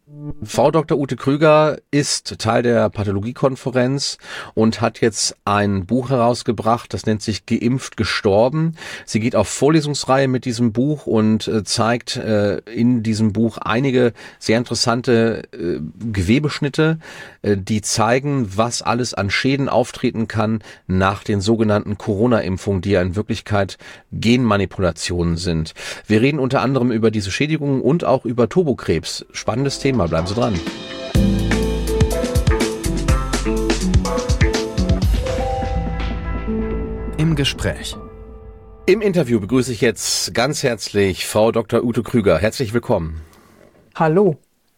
Frau Dr. Ute Krüger ist Teil der Pathologiekonferenz und hat jetzt ein Buch herausgebracht, das nennt sich Geimpft, gestorben. Sie geht auf Vorlesungsreihe mit diesem Buch und zeigt in diesem Buch einige sehr interessante Gewebeschnitte, die zeigen, was alles an Schäden auftreten kann nach den sogenannten Corona-Impfungen, die ja in Wirklichkeit Genmanipulationen sind. Wir reden unter anderem über diese Schädigungen und auch über Turbokrebs. Spannendes Thema. Bleiben Sie dran. Im Gespräch. Im Interview begrüße ich jetzt ganz herzlich Frau Dr. Ute Krüger. Herzlich willkommen. Hallo.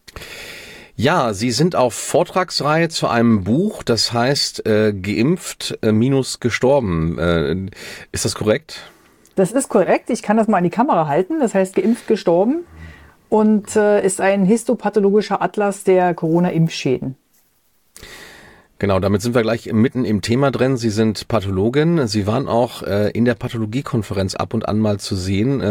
Ja, Sie sind auf Vortragsreihe zu einem Buch, das heißt Geimpft minus gestorben. Ist das korrekt? Das ist korrekt. Ich kann das mal an die Kamera halten. Das heißt Geimpft, gestorben. Und ist ein histopathologischer Atlas der Corona-Impfschäden. Genau, damit sind wir gleich mitten im Thema drin. Sie sind Pathologin. Sie waren auch in der Pathologiekonferenz ab und an mal zu sehen.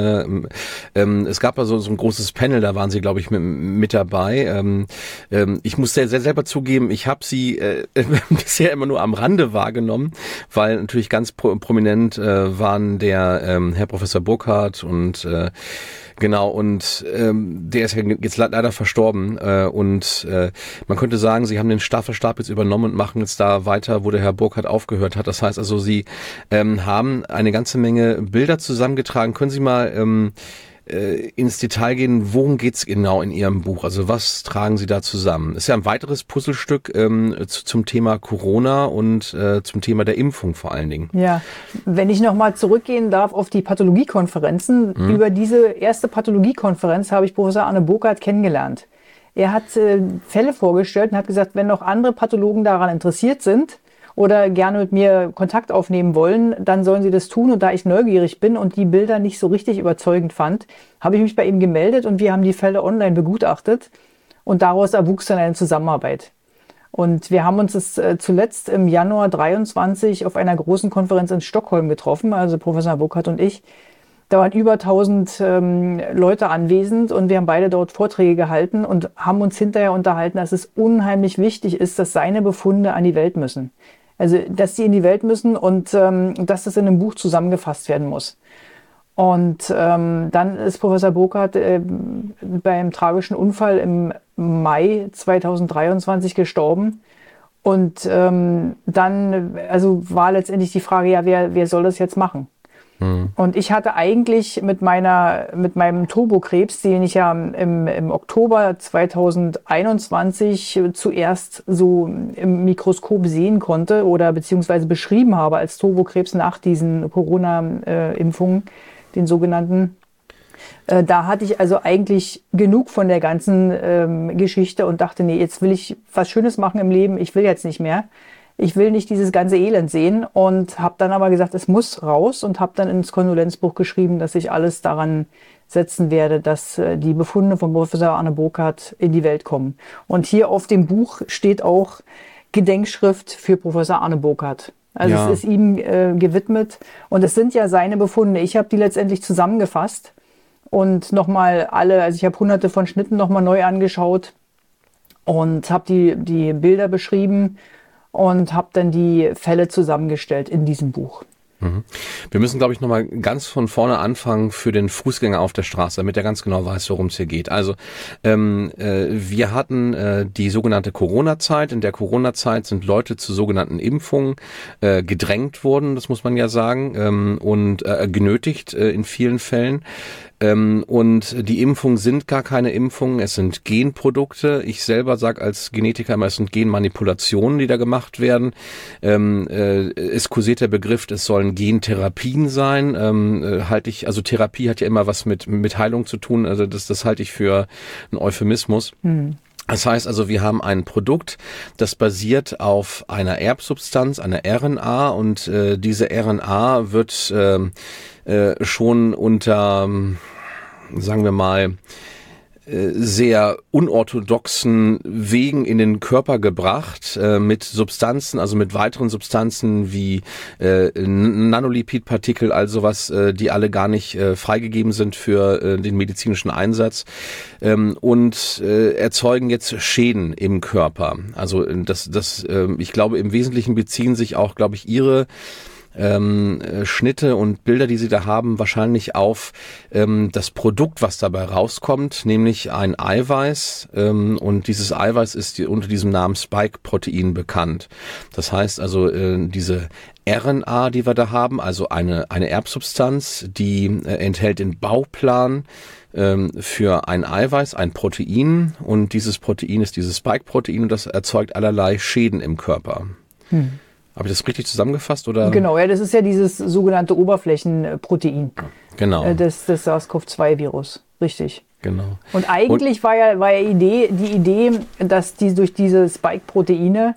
Es gab also so ein großes Panel, da waren Sie, glaube ich, mit dabei. Ich muss selber zugeben, ich habe Sie bisher immer nur am Rande wahrgenommen, weil natürlich ganz prominent waren der Herr Professor Burkhardt und genau, und der ist ja jetzt leider verstorben und man könnte sagen, Sie haben den Staffelstab jetzt übernommen und machen jetzt da weiter, wo der Herr Burkhardt aufgehört hat. Das heißt also, Sie haben eine ganze Menge Bilder zusammengetragen. Können Sie mal ins Detail gehen, worum geht's genau in Ihrem Buch? Also was tragen Sie da zusammen? Ist ja ein weiteres Puzzlestück zum Thema Corona und zum Thema der Impfung vor allen Dingen. Ja, wenn ich nochmal zurückgehen darf auf die Pathologiekonferenzen. Über diese erste Pathologiekonferenz habe ich Professor Arne Burkhardt kennengelernt. Er hat Fälle vorgestellt und hat gesagt, wenn noch andere Pathologen daran interessiert sind oder gerne mit mir Kontakt aufnehmen wollen, dann sollen sie das tun. Und da ich neugierig bin und die Bilder nicht so richtig überzeugend fand, habe ich mich bei ihm gemeldet und wir haben die Fälle online begutachtet und daraus erwuchs dann eine Zusammenarbeit. Und wir haben uns das zuletzt im Januar 23 auf einer großen Konferenz in Stockholm getroffen, also Professor Burkhardt und ich. Da waren über 1000 Leute anwesend und wir haben beide dort Vorträge gehalten und haben uns hinterher unterhalten, dass es unheimlich wichtig ist, dass seine Befunde an die Welt müssen. Also, dass sie in die Welt müssen und dass das in einem Buch zusammengefasst werden muss. Und dann ist Professor Burkhardt beim tragischen Unfall im Mai 2023 gestorben. Und dann war letztendlich die Frage, ja, wer soll das jetzt machen? Und ich hatte eigentlich mit meinem Turbokrebs, den ich ja im Oktober 2021 zuerst so im Mikroskop sehen konnte oder beziehungsweise beschrieben habe als Turbokrebs nach diesen Corona-Impfungen, den sogenannten, da hatte ich also eigentlich genug von der ganzen Geschichte und dachte, nee, jetzt will ich was Schönes machen im Leben, ich will jetzt nicht mehr. Ich will nicht dieses ganze Elend sehen und habe dann aber gesagt, es muss raus und habe dann ins Kondolenzbuch geschrieben, dass ich alles daran setzen werde, dass die Befunde von Professor Arne Burkhardt in die Welt kommen. Und hier auf dem Buch steht auch Gedenkschrift für Professor Arne Burkhardt. Also ja. Es ist ihm gewidmet und es sind ja seine Befunde. Ich habe die letztendlich zusammengefasst und nochmal also ich habe hunderte von Schnitten nochmal neu angeschaut und habe die Bilder beschrieben und habe dann die Fälle zusammengestellt in diesem Buch. Wir müssen, glaube ich, nochmal ganz von vorne anfangen für den Fußgänger auf der Straße, damit er ganz genau weiß, worum es hier geht. Also wir hatten die sogenannte Corona-Zeit. In der Corona-Zeit sind Leute zu sogenannten Impfungen gedrängt worden, das muss man ja sagen, und genötigt in vielen Fällen. Und die Impfungen sind gar keine Impfungen, es sind Genprodukte. Ich selber sage als Genetiker immer, es sind Genmanipulationen, die da gemacht werden. Es kursiert der Begriff, es sollen Gentherapien sein. Also Therapie hat ja immer was mit Heilung zu tun, also das halte ich für einen Euphemismus. Das heißt also, wir haben ein Produkt, das basiert auf einer Erbsubstanz, einer RNA, und diese RNA wird schon unter, sagen wir mal, sehr unorthodoxen Wegen in den Körper gebracht, mit Substanzen, also mit weiteren Substanzen wie Nanolipidpartikel, also was, die alle gar nicht freigegeben sind für den medizinischen Einsatz, und erzeugen jetzt Schäden im Körper. Also ich glaube, im Wesentlichen beziehen sich auch, glaube ich, Ihre Schnitte und Bilder, die Sie da haben, wahrscheinlich auf das Produkt, was dabei rauskommt, nämlich ein Eiweiß, und dieses Eiweiß ist unter diesem Namen Spike-Protein bekannt. Das heißt also, diese RNA, die wir da haben, also eine Erbsubstanz, die enthält den Bauplan für ein Eiweiß, ein Protein, und dieses Protein ist dieses Spike-Protein und das erzeugt allerlei Schäden im Körper. Habe ich das richtig zusammengefasst, oder? Genau, ja, das ist ja dieses sogenannte Oberflächenprotein. Genau. Des SARS-CoV-2-Virus, richtig. Genau. Und eigentlich war ja die Idee, dass durch diese Spike-Proteine,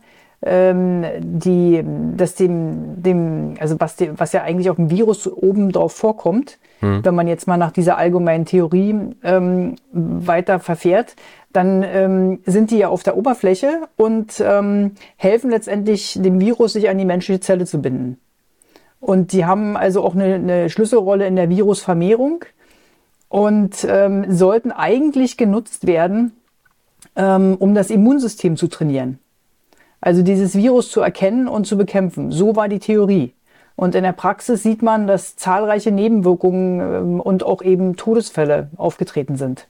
was ja eigentlich auf dem Virus oben drauf vorkommt, wenn man jetzt mal nach dieser allgemeinen Theorie weiter verfährt, dann sind die ja auf der Oberfläche und helfen letztendlich dem Virus, sich an die menschliche Zelle zu binden. Und die haben also auch eine Schlüsselrolle in der Virusvermehrung und sollten eigentlich genutzt werden, um das Immunsystem zu trainieren. Also dieses Virus zu erkennen und zu bekämpfen. So war die Theorie. Und in der Praxis sieht man, dass zahlreiche Nebenwirkungen und auch eben Todesfälle aufgetreten sind.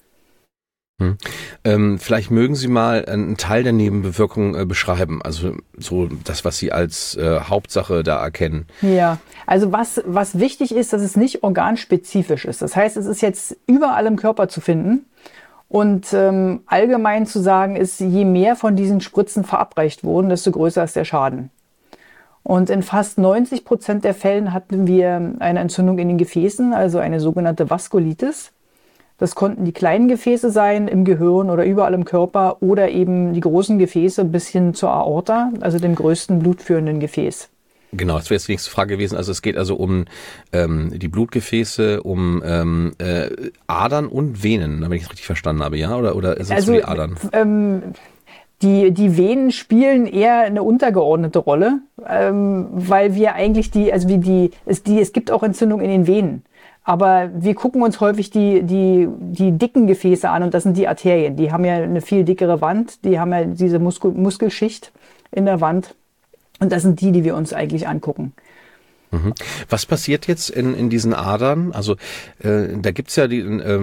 Vielleicht mögen Sie mal einen Teil der Nebenwirkungen beschreiben, also so das, was Sie als Hauptsache da erkennen. Ja, also was wichtig ist, dass es nicht organspezifisch ist. Das heißt, es ist jetzt überall im Körper zu finden. Und allgemein zu sagen ist, je mehr von diesen Spritzen verabreicht wurden, desto größer ist der Schaden. Und in fast 90% der Fällen hatten wir eine Entzündung in den Gefäßen, also eine sogenannte Vaskulitis. Das konnten die kleinen Gefäße sein im Gehirn oder überall im Körper oder eben die großen Gefäße bis hin zur Aorta, also dem größten blutführenden Gefäß. Genau, das wäre jetzt die nächste Frage gewesen. Also es geht also um die Blutgefäße, um Adern und Venen, wenn ich es richtig verstanden habe, ja? Oder ist es also, die Adern? Die Venen spielen eher eine untergeordnete Rolle, weil wir eigentlich es gibt auch Entzündungen in den Venen. Aber wir gucken uns häufig die dicken Gefäße an und das sind die Arterien. Die haben ja eine viel dickere Wand, die haben ja diese Muskelschicht in der Wand und das sind die wir uns eigentlich angucken. Was passiert jetzt in diesen Adern? Also da gibt's ja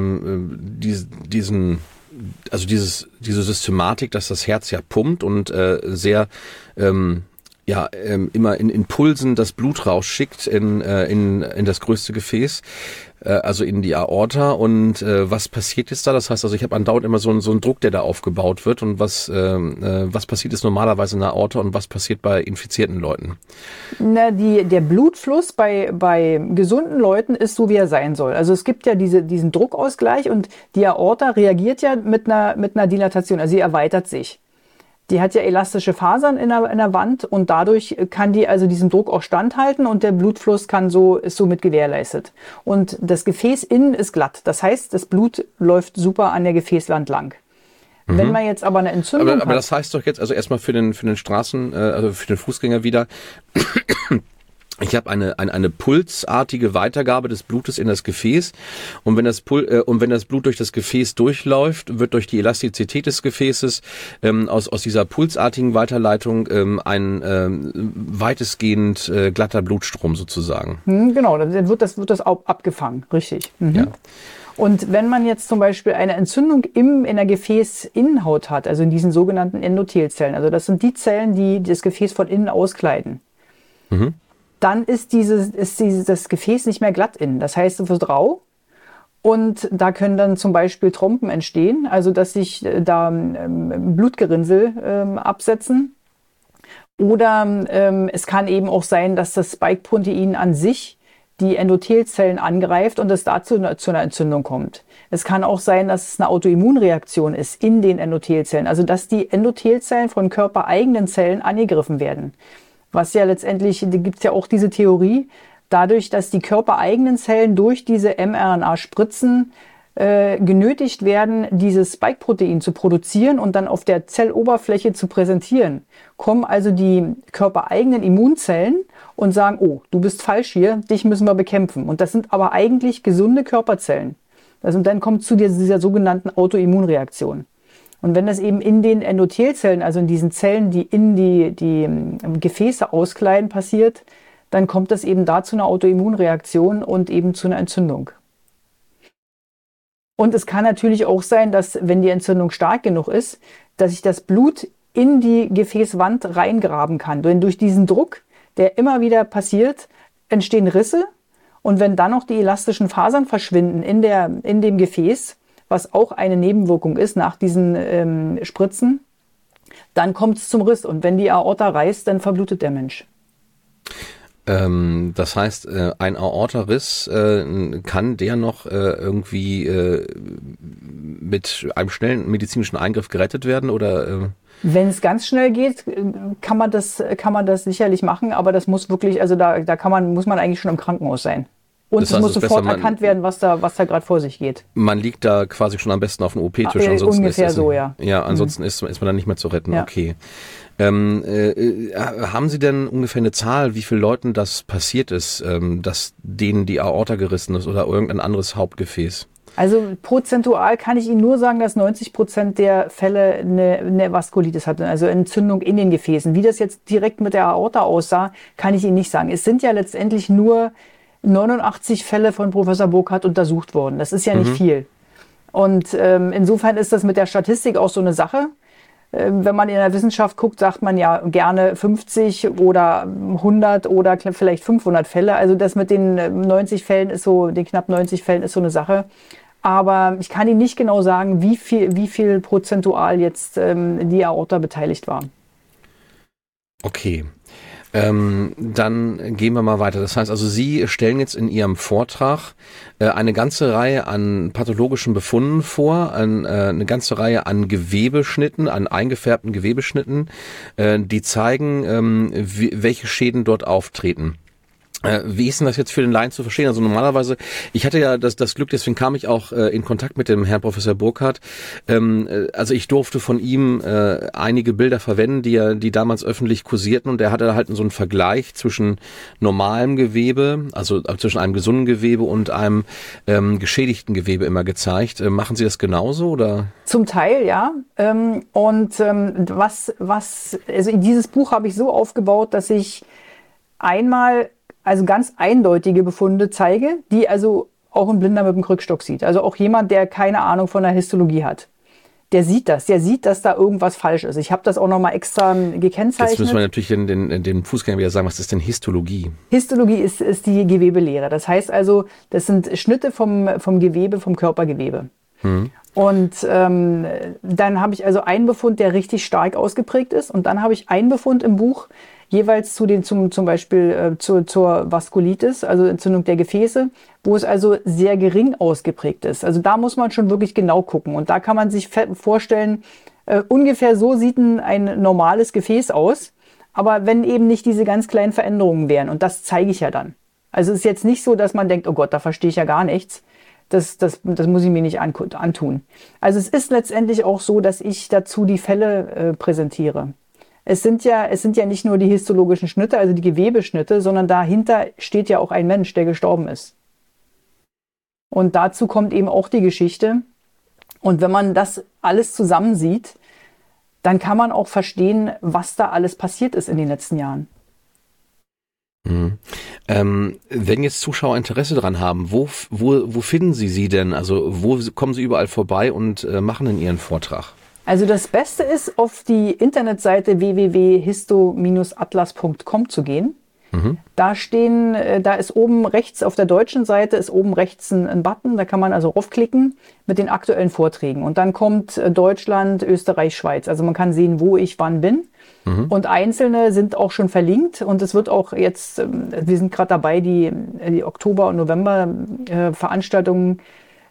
diese Systematik, dass das Herz ja pumpt und sehr immer in Impulsen das Blut rausschickt in das größte Gefäß, also in die Aorta. Und was passiert jetzt da? Das heißt also, ich habe andauernd immer so einen Druck, der da aufgebaut wird. Und was passiert jetzt normalerweise in der Aorta und was passiert bei infizierten Leuten? Der Blutfluss bei gesunden Leuten ist so, wie er sein soll. Also es gibt ja diesen Druckausgleich und die Aorta reagiert ja mit einer Dilatation, also sie erweitert sich. Die hat ja elastische Fasern in der Wand und dadurch kann die also diesem Druck auch standhalten und der Blutfluss ist somit gewährleistet. Und das Gefäß innen ist glatt. Das heißt, das Blut läuft super an der Gefäßwand lang. Wenn man jetzt aber eine Entzündung hat. Aber das heißt doch jetzt, also erstmal für den also für den Fußgänger wieder, ich habe eine pulsartige Weitergabe des Blutes in das Gefäß und wenn das Blut durch das Gefäß durchläuft, wird durch die Elastizität des Gefäßes aus dieser pulsartigen Weiterleitung ein weitestgehend glatter Blutstrom sozusagen. Genau, dann wird das auch abgefangen, richtig. Ja. Und wenn man jetzt zum Beispiel eine Entzündung in der Gefäßinnenhaut hat, also in diesen sogenannten Endothelzellen, also das sind die Zellen, die das Gefäß von innen auskleiden, dann ist das Gefäß nicht mehr glatt innen. Das heißt, es wird rau und da können dann zum Beispiel Trompen entstehen, also dass sich da Blutgerinnsel absetzen. Oder es kann eben auch sein, dass das Spike-Protein an sich die Endothelzellen angreift und es dazu zu einer Entzündung kommt. Es kann auch sein, dass es eine Autoimmunreaktion ist in den Endothelzellen, also dass die Endothelzellen von körpereigenen Zellen angegriffen werden. Was ja letztendlich, da gibt es ja auch diese Theorie, dadurch, dass die körpereigenen Zellen durch diese mRNA-Spritzen genötigt werden, dieses Spike-Protein zu produzieren und dann auf der Zelloberfläche zu präsentieren, kommen also die körpereigenen Immunzellen und sagen, oh, du bist falsch hier, dich müssen wir bekämpfen. Und das sind aber eigentlich gesunde Körperzellen. Also dann kommt zu dieser sogenannten Autoimmunreaktion. Und wenn das eben in den Endothelzellen, also in diesen Zellen, die in die Gefäße auskleiden, passiert, dann kommt das eben da zu einer Autoimmunreaktion und eben zu einer Entzündung. Und es kann natürlich auch sein, dass, wenn die Entzündung stark genug ist, dass sich das Blut in die Gefäßwand reingraben kann. Denn durch diesen Druck, der immer wieder passiert, entstehen Risse. Und wenn dann noch die elastischen Fasern verschwinden in dem Gefäß, was auch eine Nebenwirkung ist nach diesen Spritzen, dann kommt es zum Riss. Und wenn die Aorta reißt, dann verblutet der Mensch. Das heißt, ein Aortariss kann der noch irgendwie mit einem schnellen medizinischen Eingriff gerettet werden oder? Wenn es ganz schnell geht, kann man das sicherlich machen, aber das muss wirklich, also muss man eigentlich schon im Krankenhaus sein. Und es muss sofort erkannt werden, was da gerade vor sich geht. Man liegt da quasi schon am besten auf dem OP-Tisch. Ansonsten ungefähr so, ja. Ja, ansonsten ist man dann nicht mehr zu retten. Ja. Okay. Haben Sie denn ungefähr eine Zahl, wie vielen Leuten das passiert ist, dass denen die Aorta gerissen ist oder irgendein anderes Hauptgefäß? Also prozentual kann ich Ihnen nur sagen, dass 90% der Fälle eine Vaskulitis hatten, also Entzündung in den Gefäßen. Wie das jetzt direkt mit der Aorta aussah, kann ich Ihnen nicht sagen. Es sind ja letztendlich nur 89 Fälle von Professor Burkhardt untersucht worden. Das ist ja nicht viel. Und insofern ist das mit der Statistik auch so eine Sache. Wenn man in der Wissenschaft guckt, sagt man ja gerne 50 oder 100 oder vielleicht 500 Fälle. Also das mit den 90 Fällen ist so, den knapp 90 Fällen ist so eine Sache. Aber ich kann Ihnen nicht genau sagen, wie viel prozentual jetzt die Aorta beteiligt war. Okay. Dann gehen wir mal weiter. Das heißt also, Sie stellen jetzt in Ihrem Vortrag eine ganze Reihe an pathologischen Befunden vor, eine ganze Reihe an Gewebeschnitten, an eingefärbten Gewebeschnitten, die zeigen, welche Schäden dort auftreten. Wie ist denn das jetzt für den Laien zu verstehen? Also normalerweise, ich hatte ja das Glück, deswegen kam ich auch in Kontakt mit dem Herrn Professor Burkhardt. Also ich durfte von ihm einige Bilder verwenden, die damals öffentlich kursierten, und er hatte halt so einen Vergleich zwischen normalem Gewebe, also zwischen einem gesunden Gewebe und einem geschädigten Gewebe immer gezeigt. Machen Sie das genauso oder? Zum Teil, ja. Also dieses Buch habe ich so aufgebaut, dass ich einmal also ganz eindeutige Befunde zeige, die also auch ein Blinder mit dem Krückstock sieht. Also auch jemand, der keine Ahnung von der Histologie hat. Der sieht, dass da irgendwas falsch ist. Ich habe das auch nochmal extra gekennzeichnet. Jetzt müssen wir natürlich den Fußgängern wieder sagen, was ist denn Histologie? Histologie ist die Gewebelehre. Das heißt also, das sind Schnitte vom Gewebe, vom Körpergewebe. Und dann habe ich also einen Befund, der richtig stark ausgeprägt ist. Und dann habe ich einen Befund im Buch, jeweils zum Beispiel zur Vaskulitis, also Entzündung der Gefäße, wo es also sehr gering ausgeprägt ist. Also da muss man schon wirklich genau gucken. Und da kann man sich vorstellen, ungefähr so sieht ein normales Gefäß aus. Aber wenn eben nicht diese ganz kleinen Veränderungen wären. Und das zeige ich ja dann. Also es ist jetzt nicht so, dass man denkt, oh Gott, da verstehe ich ja gar nichts. Das muss ich mir nicht antun. Also es ist letztendlich auch so, dass ich dazu die Fälle präsentiere. Es sind ja nicht nur die histologischen Schnitte, also die Gewebeschnitte, sondern dahinter steht ja auch ein Mensch, der gestorben ist. Und dazu kommt eben auch die Geschichte. Und wenn man das alles zusammen sieht, dann kann man auch verstehen, was da alles passiert ist in den letzten Jahren. Wenn jetzt Zuschauer Interesse daran haben, wo finden Sie denn? Also wo kommen Sie überall vorbei und machen in Ihren Vortrag? Also das Beste ist, auf die Internetseite www.histo-atlas.com zu gehen. Da ist oben rechts auf der deutschen Seite ist oben rechts ein Button, da kann man also raufklicken mit den aktuellen Vorträgen. Und dann kommt Deutschland, Österreich, Schweiz. Also man kann sehen, wo ich wann bin. Und einzelne sind auch schon verlinkt. Und es wird auch jetzt, wir sind gerade dabei, die Oktober- und November-Veranstaltungen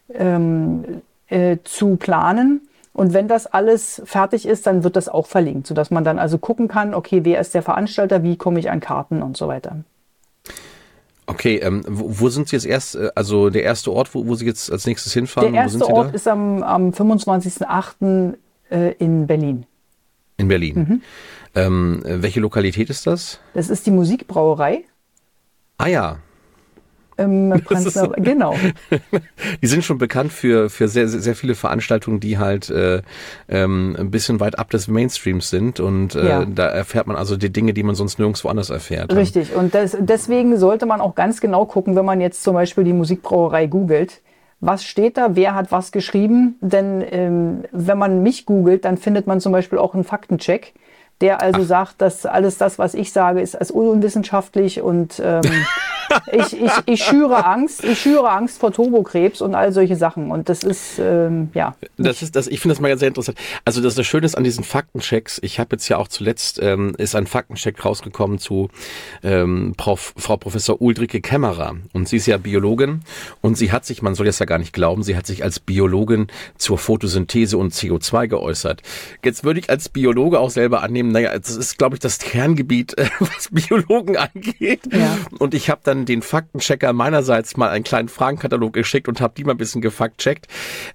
zu planen. Und wenn das alles fertig ist, dann wird das auch verlinkt, sodass man dann also gucken kann, okay, wer ist der Veranstalter, wie komme ich an Karten und so weiter. Okay, wo sind Sie jetzt also der erste Ort, wo Sie jetzt als nächstes hinfahren? Der erste Ort ist am 25.08. In Berlin. In Berlin. Welche Lokalität ist das? Das ist die Musikbrauerei. Ah ja. Genau. Die sind schon bekannt für sehr, sehr viele Veranstaltungen, die halt ein bisschen weit ab des Mainstreams sind und da erfährt man also die Dinge, die man sonst nirgendwo anders erfährt. Richtig, und deswegen sollte man auch ganz genau gucken, wenn man jetzt zum Beispiel die Musikbrauerei googelt. Was steht da? Wer hat was geschrieben? Denn wenn man mich googelt, dann findet man zum Beispiel auch einen Faktencheck, der also sagt, dass alles das, was ich sage, ist als unwissenschaftlich und ich schüre Angst vor Turbokrebs und all solche Sachen. Und das ist, Ich finde das mal sehr interessant. Also das Schöne ist an diesen Faktenchecks, ich habe jetzt ja auch zuletzt, ist ein Faktencheck rausgekommen zu Frau Professor Ulrike Kämmerer. Und sie ist ja Biologin und sie hat sich, man soll das ja gar nicht glauben, sie hat sich als Biologin zur Photosynthese und CO2 geäußert. Jetzt würde ich als Biologe auch selber annehmen, das ist, glaube ich, das Kerngebiet, was Biologen angeht. Ja. Und ich habe dann den Faktenchecker meinerseits mal einen kleinen Fragenkatalog geschickt und habe die mal ein bisschen gefaktcheckt.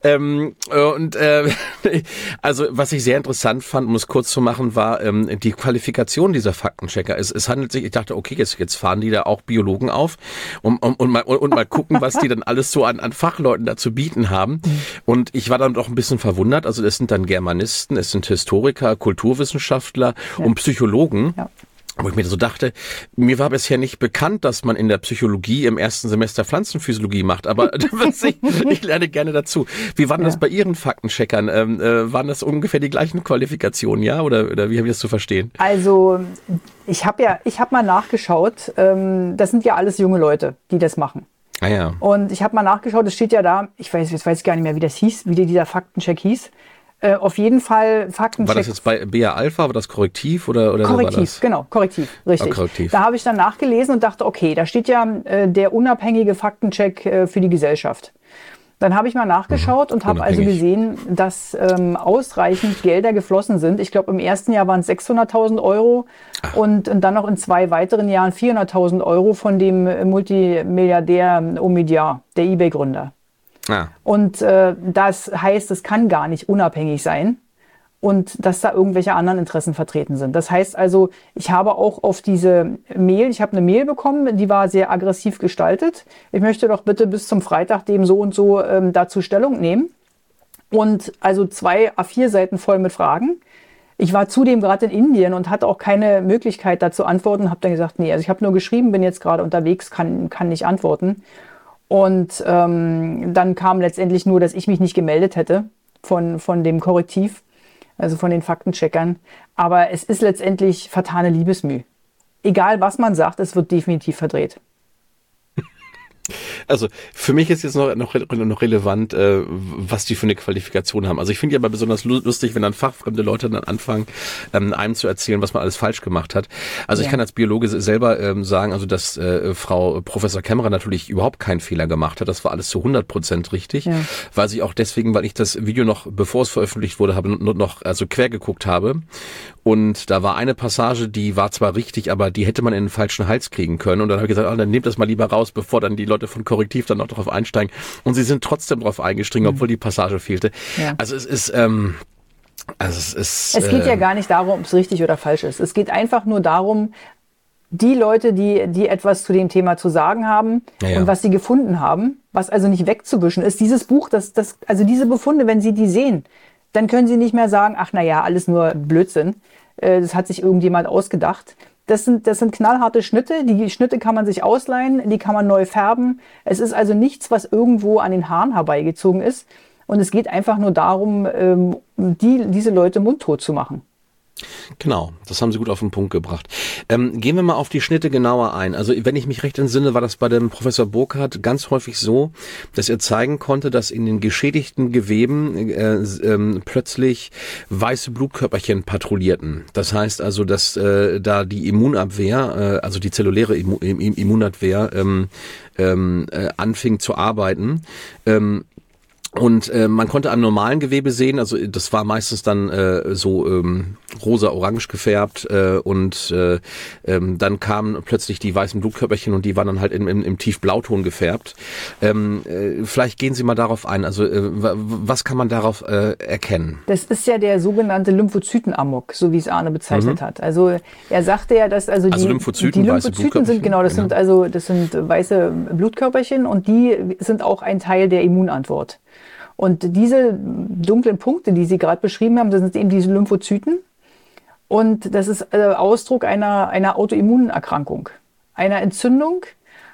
Also was ich sehr interessant fand, um es kurz zu machen, war die Qualifikation dieser Faktenchecker. Es handelt sich, ich dachte, okay, jetzt fahren die da auch Biologen auf und mal gucken, was die dann alles so an Fachleuten da zu bieten haben. Und ich war dann doch ein bisschen verwundert. Also es sind dann Germanisten, es sind Historiker, Kulturwissenschaftler und Psychologen. Ja. Wo ich mir so dachte, mir war bisher nicht bekannt, dass man in der Psychologie im ersten Semester Pflanzenphysiologie macht, aber ich lerne gerne dazu. Wie waren das bei Ihren Faktencheckern? Waren das ungefähr die gleichen Qualifikationen, ja? Oder wie habe ich das zu verstehen? Also ich habe mal nachgeschaut, das sind ja alles junge Leute, die das machen. Ah ja. Und ich habe mal nachgeschaut, es steht ja da, ich weiß gar nicht mehr, wie das hieß, wie dieser Faktencheck hieß. Auf jeden Fall Faktencheck. War das jetzt bei BA Alpha, war das Korrektiv oder Korrektiv, war das? Genau, Korrektiv, richtig. Korrektiv. Da habe ich dann nachgelesen und dachte, okay, da steht ja der unabhängige Faktencheck für die Gesellschaft. Dann habe ich mal nachgeschaut und habe also gesehen, dass ausreichend Gelder geflossen sind. Ich glaube, im ersten Jahr waren es 600.000 Euro und dann noch in 2 weiteren Jahren 400.000 Euro von dem Multimilliardär Omidyar, der eBay-Gründer. Ah. Und das heißt, es kann gar nicht unabhängig sein und dass da irgendwelche anderen Interessen vertreten sind. Das heißt also, ich habe auch auf diese Mail, ich habe eine Mail bekommen, die war sehr aggressiv gestaltet. Ich möchte doch bitte bis zum Freitag dem so und so dazu Stellung nehmen. Und also 2 A4-Seiten voll mit Fragen. Ich war zudem gerade in Indien und hatte auch keine Möglichkeit dazu antworten. Habe dann gesagt, nee, also ich habe nur geschrieben, bin jetzt gerade unterwegs, kann nicht antworten. Und dann kam letztendlich nur, dass ich mich nicht gemeldet hätte von dem Korrektiv, also von den Faktencheckern. Aber es ist letztendlich vertane Liebesmüh. Egal, was man sagt, es wird definitiv verdreht. Also für mich ist jetzt noch relevant, was die für eine Qualifikation haben. Also ich finde ja aber besonders lustig, wenn dann fachfremde Leute dann anfangen, einem zu erzählen, was man alles falsch gemacht hat. Also ich kann als Biologe selber sagen, also dass Frau Professor Kämmerer natürlich überhaupt keinen Fehler gemacht hat. Das war alles zu 100% richtig. Ja. Weiß ich auch deswegen, weil ich das Video noch, bevor es veröffentlicht wurde, noch quer geguckt habe. Und da war eine Passage, die war zwar richtig, aber die hätte man in den falschen Hals kriegen können. Und dann habe ich gesagt, dann nehmt das mal lieber raus, bevor dann die Leute von Korrektiv dann noch drauf einsteigen. Und sie sind trotzdem drauf eingestiegen, obwohl die Passage fehlte. Ja. Also es ist... Es geht ja gar nicht darum, ob es richtig oder falsch ist. Es geht einfach nur darum, die Leute, die etwas zu dem Thema zu sagen haben und was sie gefunden haben, was also nicht wegzuwischen ist. Dieses Buch, also diese Befunde, wenn Sie die sehen, dann können Sie nicht mehr sagen, ach naja, alles nur Blödsinn. Das hat sich irgendjemand ausgedacht. Das sind knallharte Schnitte. Die Schnitte kann man sich ausleihen, die kann man neu färben. Es ist also nichts, was irgendwo an den Haaren herbeigezogen ist. Und es geht einfach nur darum, diese Leute mundtot zu machen. Genau, das haben Sie gut auf den Punkt gebracht. Gehen wir mal auf die Schnitte genauer ein. Also wenn ich mich recht entsinne, war das bei dem Professor Burkhardt ganz häufig so, dass er zeigen konnte, dass in den geschädigten Geweben plötzlich weiße Blutkörperchen patrouillierten. Das heißt also, dass da die Immunabwehr, also die zelluläre Immunabwehr anfing zu arbeiten. Und man konnte an normalen Gewebe sehen, also das war meistens dann rosa-orange gefärbt dann kamen plötzlich die weißen Blutkörperchen und die waren dann halt im tiefblauton gefärbt. Vielleicht gehen Sie mal darauf ein. Also was kann man darauf erkennen? Das ist ja der sogenannte Lymphozytenamok, so wie es Arne bezeichnet hat. Also er sagte ja, dass die Lymphozyten sind das sind weiße Blutkörperchen und die sind auch ein Teil der Immunantwort. Und diese dunklen Punkte, die Sie gerade beschrieben haben, das sind eben diese Lymphozyten. Und das ist Ausdruck einer Autoimmunerkrankung, einer Entzündung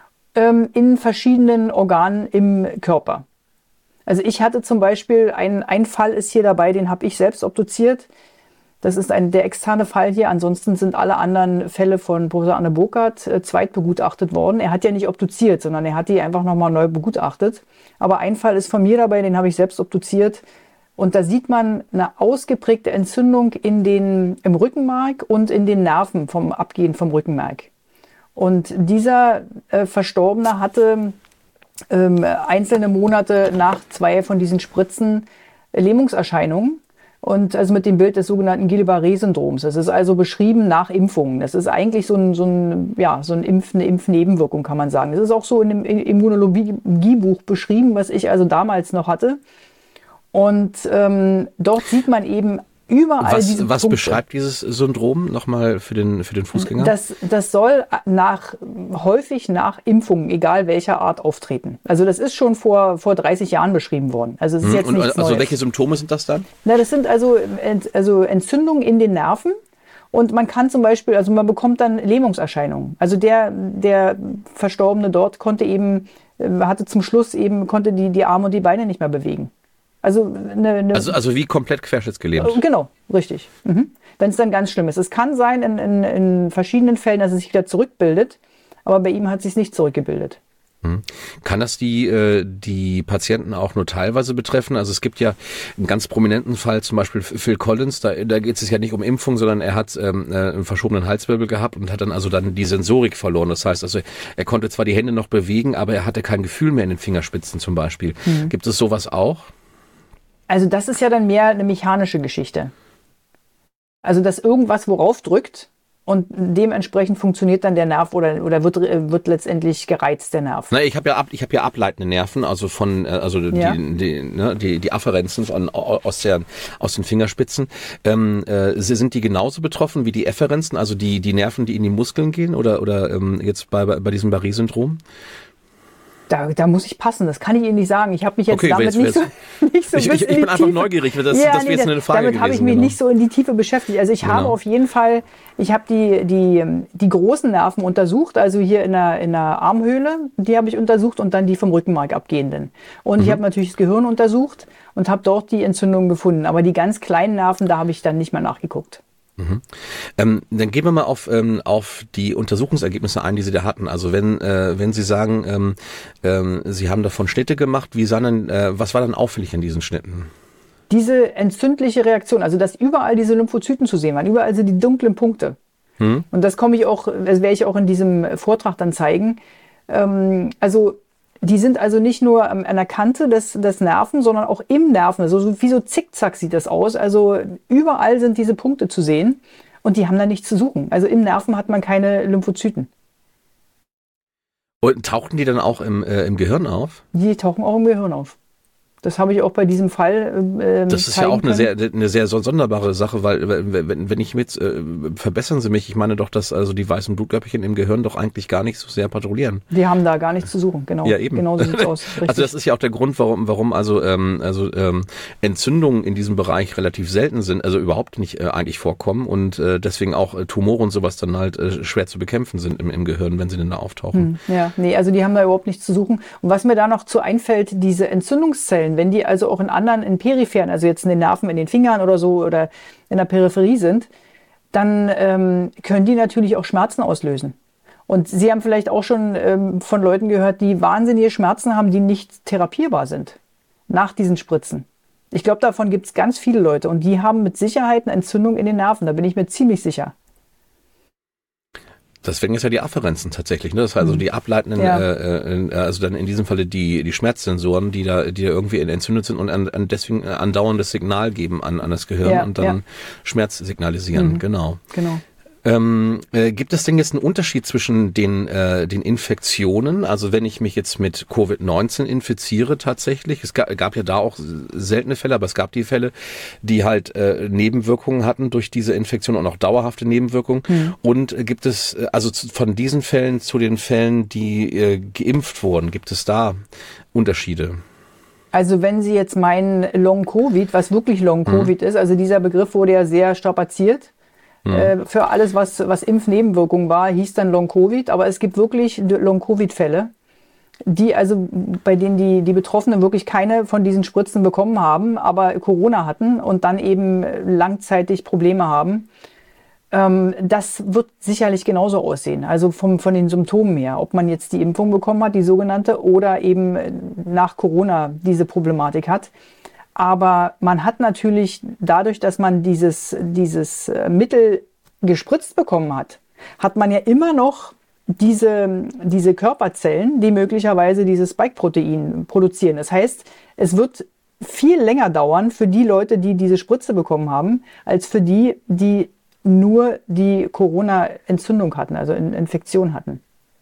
in verschiedenen Organen im Körper. Also ich hatte zum Beispiel, ein Fall ist hier dabei, den habe ich selbst obduziert. Das ist der externe Fall hier. Ansonsten sind alle anderen Fälle von Professor Arne Burkhardt zweitbegutachtet worden. Er hat ja nicht obduziert, sondern er hat die einfach nochmal neu begutachtet. Aber ein Fall ist von mir dabei, den habe ich selbst obduziert. Und da sieht man eine ausgeprägte Entzündung im Rückenmark und in den Nerven vom Abgehen vom Rückenmark. Und dieser Verstorbene hatte einzelne Monate nach 2 von diesen Spritzen Lähmungserscheinungen. Und also mit dem Bild des sogenannten Guillain-Barré-Syndroms. Das ist also beschrieben nach Impfungen. Das ist eigentlich so eine Impfnebenwirkung, kann man sagen. Das ist auch so in dem Immunologiebuch beschrieben, was ich also damals noch hatte. Und dort sieht man eben überall diese Punkte. Was beschreibt dieses Syndrom nochmal für den Fußgänger? Das soll häufig nach Impfungen, egal welcher Art, auftreten. Also das ist schon vor 30 Jahren beschrieben worden. Also es ist jetzt nichts Neues. Welche Symptome sind das dann? Das sind also Entzündungen in den Nerven. Und man kann zum Beispiel, man bekommt dann Lähmungserscheinungen. Also der Verstorbene dort konnte zum Schluss konnte die Arme und die Beine nicht mehr bewegen. Also wie komplett querschnittsgelähmt. Genau, richtig. Wenn es dann ganz schlimm ist. Es kann sein in verschiedenen Fällen, dass es sich wieder zurückbildet, aber bei ihm hat es sich nicht zurückgebildet. Kann das die Patienten auch nur teilweise betreffen? Also es gibt ja einen ganz prominenten Fall, zum Beispiel Phil Collins, da geht es ja nicht um Impfung, sondern er hat einen verschobenen Halswirbel gehabt und hat dann die Sensorik verloren. Das heißt also, er konnte zwar die Hände noch bewegen, aber er hatte kein Gefühl mehr in den Fingerspitzen zum Beispiel. Gibt es sowas auch? Also das ist ja dann mehr eine mechanische Geschichte. Also dass irgendwas worauf drückt und dementsprechend funktioniert dann der Nerv oder wird letztendlich gereizt, der Nerv. Na, ich habe ja ableitende Nerven, also die Afferenzen aus den Fingerspitzen. Sind die genauso betroffen wie die Efferenzen, also die Nerven, die in die Muskeln gehen oder jetzt bei diesem Barré-Syndrom? Da muss ich passen, das kann ich Ihnen nicht sagen. Ich habe mich jetzt damit nicht so Ich bin einfach neugierig, das wäre jetzt eine Frage damit habe ich mich nicht so in die Tiefe beschäftigt. Also ich habe auf jeden Fall, ich habe die großen Nerven untersucht, also hier in der Armhöhle, die habe ich untersucht und dann die vom Rückenmark abgehenden. Und ich habe natürlich das Gehirn untersucht und habe dort die Entzündung gefunden. Aber die ganz kleinen Nerven, da habe ich dann nicht mehr nachgeguckt. Dann gehen wir mal auf die Untersuchungsergebnisse ein, die Sie da hatten. Also wenn Sie sagen, Sie haben davon Schnitte gemacht, was war dann auffällig an diesen Schnitten? Diese entzündliche Reaktion, also dass überall diese Lymphozyten zu sehen waren, überall sind die dunklen Punkte. Und das werde ich auch in diesem Vortrag dann zeigen. Die sind also nicht nur an der Kante des Nerven, sondern auch im Nerven. Also wie so Zickzack sieht das aus. Also überall sind diese Punkte zu sehen und die haben da nichts zu suchen. Also im Nerven hat man keine Lymphozyten. Und tauchten die dann auch im Gehirn auf? Die tauchen auch im Gehirn auf. Das habe ich auch bei diesem Fall Das ist ja auch eine sehr sonderbare Sache, weil wenn ich verbessern Sie mich, ich meine doch, dass also die weißen Blutkörperchen im Gehirn doch eigentlich gar nicht so sehr patrouillieren. Die haben da gar nichts zu suchen, genau. Ja, eben. Genau so sieht's aus. Richtig. Also das ist ja auch der Grund, warum Entzündungen in diesem Bereich relativ selten sind, also überhaupt nicht eigentlich vorkommen und deswegen auch Tumore und sowas dann halt schwer zu bekämpfen sind im Gehirn, wenn sie denn da auftauchen. Also die haben da überhaupt nichts zu suchen. Und was mir da noch zu einfällt, diese Entzündungszellen, wenn die also auch in peripheren, also jetzt in den Nerven, in den Fingern oder so oder in der Peripherie sind, dann können die natürlich auch Schmerzen auslösen. Und Sie haben vielleicht auch schon von Leuten gehört, die wahnsinnige Schmerzen haben, die nicht therapierbar sind nach diesen Spritzen. Ich glaube, davon gibt es ganz viele Leute und die haben mit Sicherheit eine Entzündung in den Nerven, da bin ich mir ziemlich sicher. Deswegen ist ja die Afferenzen tatsächlich, ne? Das war also die ableitenden, also dann in diesem Falle die Schmerzsensoren, die da irgendwie entzündet sind und deswegen andauerndes Signal geben an das Gehirn und dann Schmerz signalisieren, genau. Gibt es denn jetzt einen Unterschied zwischen den Infektionen? Also wenn ich mich jetzt mit Covid-19 infiziere tatsächlich, es gab ja da auch seltene Fälle, aber es gab die Fälle, die halt Nebenwirkungen hatten durch diese Infektion und auch dauerhafte Nebenwirkungen. Und gibt es, also von diesen Fällen zu den Fällen, die geimpft wurden, gibt es da Unterschiede? Also wenn Sie jetzt meinen Long-Covid, was wirklich Long-Covid ist, also dieser Begriff wurde ja sehr strapaziert. Für alles, was Impfnebenwirkungen war, hieß dann Long-Covid. Aber es gibt wirklich Long-Covid-Fälle, bei denen die Betroffenen wirklich keine von diesen Spritzen bekommen haben, aber Corona hatten und dann eben langzeitig Probleme haben. Das wird sicherlich genauso aussehen. Also von den Symptomen her, ob man jetzt die Impfung bekommen hat, die sogenannte, oder eben nach Corona diese Problematik hat. Aber man hat natürlich dadurch, dass man dieses Mittel gespritzt bekommen hat, hat man ja immer noch diese Körperzellen, die möglicherweise dieses Spike-Protein produzieren. Das heißt, es wird viel länger dauern für die Leute, die diese Spritze bekommen haben, als für die nur die Corona-Entzündung hatten, also Infektion hatten.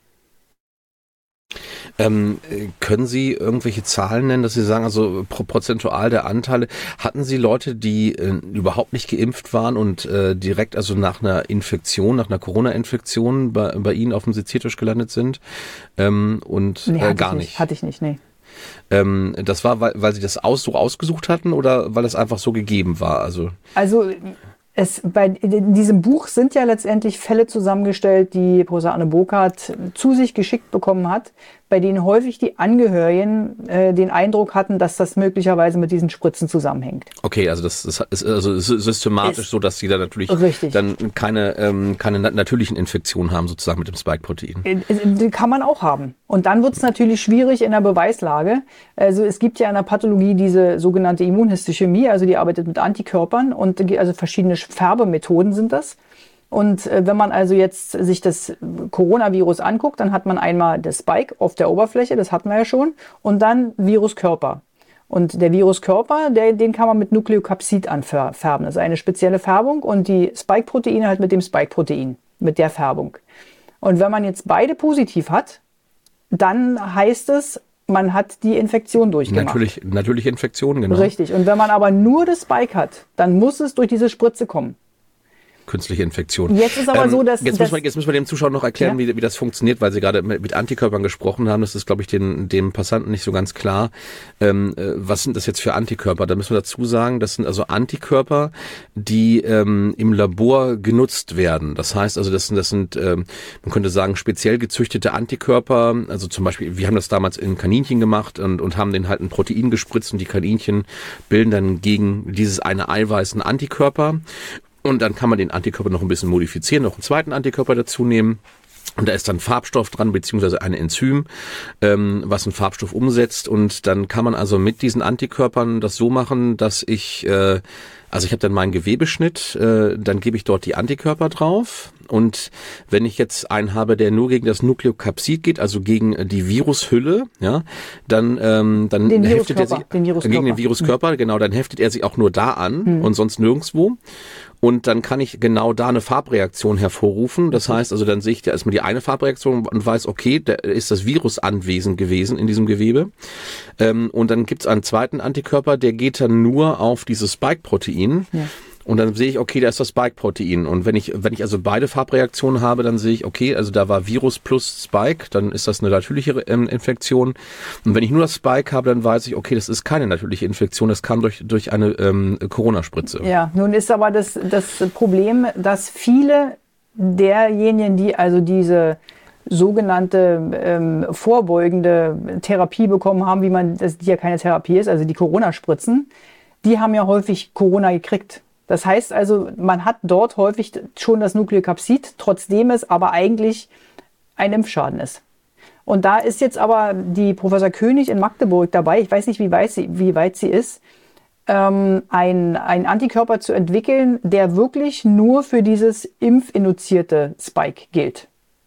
Können Sie irgendwelche Zahlen nennen, dass Sie sagen, also prozentual der Anteile, hatten Sie Leute, die überhaupt nicht geimpft waren und direkt also nach einer Infektion, nach einer Corona-Infektion bei Ihnen auf dem Seziertisch gelandet sind? Nee, gar nicht. Hatte ich nicht, nee. Das war, weil Sie das so ausgesucht hatten oder weil es einfach so gegeben war? Also in diesem Buch sind ja letztendlich Fälle zusammengestellt, die Professor Anne Burkhardt zu sich geschickt bekommen hat, bei denen häufig die Angehörigen den Eindruck hatten, dass das möglicherweise mit diesen Spritzen zusammenhängt. Okay, also das ist also systematisch so, dass sie da natürlich dann keine natürlichen Infektionen haben sozusagen mit dem Spike-Protein. Die kann man auch haben. Und dann wird es natürlich schwierig in der Beweislage. Also es gibt ja in der Pathologie diese sogenannte Immunhistochemie, also die arbeitet mit Antikörpern und also verschiedene Färbemethoden sind das. Und wenn man also jetzt sich das Coronavirus anguckt, dann hat man einmal das Spike auf der Oberfläche, das hatten wir ja schon, und dann Viruskörper. Und der Viruskörper, den kann man mit Nukleokapsid anfärben. Das ist eine spezielle Färbung und die Spike-Proteine halt mit dem Spike-Protein, mit der Färbung. Und wenn man jetzt beide positiv hat, dann heißt es, man hat die Infektion durchgemacht. Natürliche Infektion, genau. Richtig. Und wenn man aber nur das Spike hat, dann muss es durch diese Spritze kommen. Künstliche Infektion. Jetzt ist aber so, dass... Jetzt müssen wir dem Zuschauer noch erklären, wie das funktioniert, weil Sie gerade mit Antikörpern gesprochen haben. Das ist, glaube ich, dem Passanten nicht so ganz klar. Was sind das jetzt für Antikörper? Da müssen wir dazu sagen, das sind also Antikörper, die im Labor genutzt werden. Das heißt also, das sind man könnte sagen, speziell gezüchtete Antikörper. Also zum Beispiel, wir haben das damals in Kaninchen gemacht und haben denen halt ein Protein gespritzt und die Kaninchen bilden dann gegen dieses eine Eiweiß einen Antikörper. Und dann kann man den Antikörper noch ein bisschen modifizieren, noch einen zweiten Antikörper dazu nehmen. Und da ist dann Farbstoff dran, beziehungsweise ein Enzym, was einen Farbstoff umsetzt. Und dann kann man also mit diesen Antikörpern das so machen, dass ich habe dann meinen Gewebeschnitt, dann gebe ich dort die Antikörper drauf. Und wenn ich jetzt einen habe, der nur gegen das Nukleokapsid geht, also gegen die Virushülle, ja, dann heftet er sich gegen den Viruskörper, genau, dann heftet er sich auch nur da an und sonst nirgendwo. Und dann kann ich genau da eine Farbreaktion hervorrufen. Das heißt, also dann sehe ich da erstmal die eine Farbreaktion und weiß, okay, da ist das Virus anwesend gewesen in diesem Gewebe. Und dann gibt's einen zweiten Antikörper, der geht dann nur auf dieses Spike-Protein. Ja. Und dann sehe ich, okay, da ist das Spike-Protein. Und wenn ich also beide Farbreaktionen habe, dann sehe ich, okay, also da war Virus plus Spike, dann ist das eine natürliche Infektion. Und wenn ich nur das Spike habe, dann weiß ich, okay, das ist keine natürliche Infektion, das kam durch eine Corona-Spritze. Ja, nun ist aber das Problem, dass viele derjenigen, die also diese sogenannte vorbeugende Therapie bekommen haben, die ja keine Therapie ist, also die Corona-Spritzen, die haben ja häufig Corona gekriegt. Das heißt also, man hat dort häufig schon das Nukleokapsid, trotzdem es aber eigentlich ein Impfschaden ist. Und da ist jetzt aber die Professor König in Magdeburg dabei, ich weiß nicht, wie weit sie ist, ein Antikörper zu entwickeln, der wirklich nur für dieses impfinduzierte Spike gilt.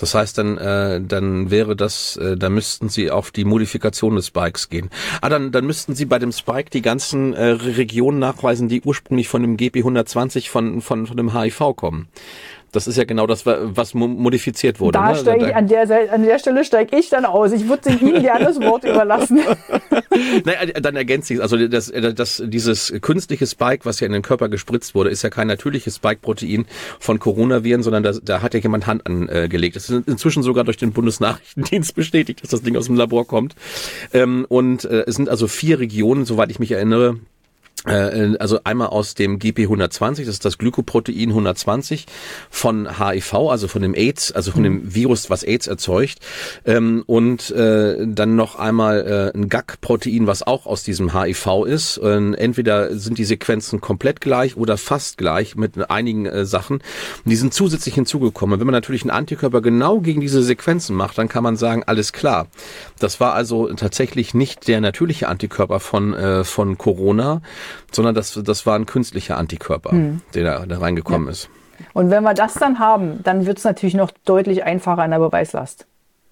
Das heißt, dann wäre das, da müssten Sie auf die Modifikation des Spikes gehen. Dann müssten Sie bei dem Spike die ganzen Regionen nachweisen, die ursprünglich von dem GP 120 von dem HIV kommen. Das ist ja genau das, was modifiziert wurde. Da steige ich an der Stelle steige ich dann aus. Ich würde Ihnen gerne das Wort überlassen. Naja, dann ergänzt sich. Also dieses künstliche Spike, was ja in den Körper gespritzt wurde, ist ja kein natürliches Spike-Protein von Coronaviren, sondern da hat ja jemand Hand angelegt. Es ist inzwischen sogar durch den Bundesnachrichtendienst bestätigt, dass das Ding aus dem Labor kommt. Es sind also 4 Regionen, soweit ich mich erinnere. Also einmal aus dem GP 120, das ist das Glykoprotein 120 von HIV, also von dem AIDS, also von dem Virus, was AIDS erzeugt, und dann noch einmal ein GAG-Protein, was auch aus diesem HIV ist. Entweder sind die Sequenzen komplett gleich oder fast gleich mit einigen Sachen. Die sind zusätzlich hinzugekommen. Wenn man natürlich einen Antikörper genau gegen diese Sequenzen macht, dann kann man sagen, alles klar. Das war also tatsächlich nicht der natürliche Antikörper von Corona, sondern das war ein künstlicher Antikörper, der da reingekommen ist. Und wenn wir das dann haben, dann wird es natürlich noch deutlich einfacher in der Beweislast.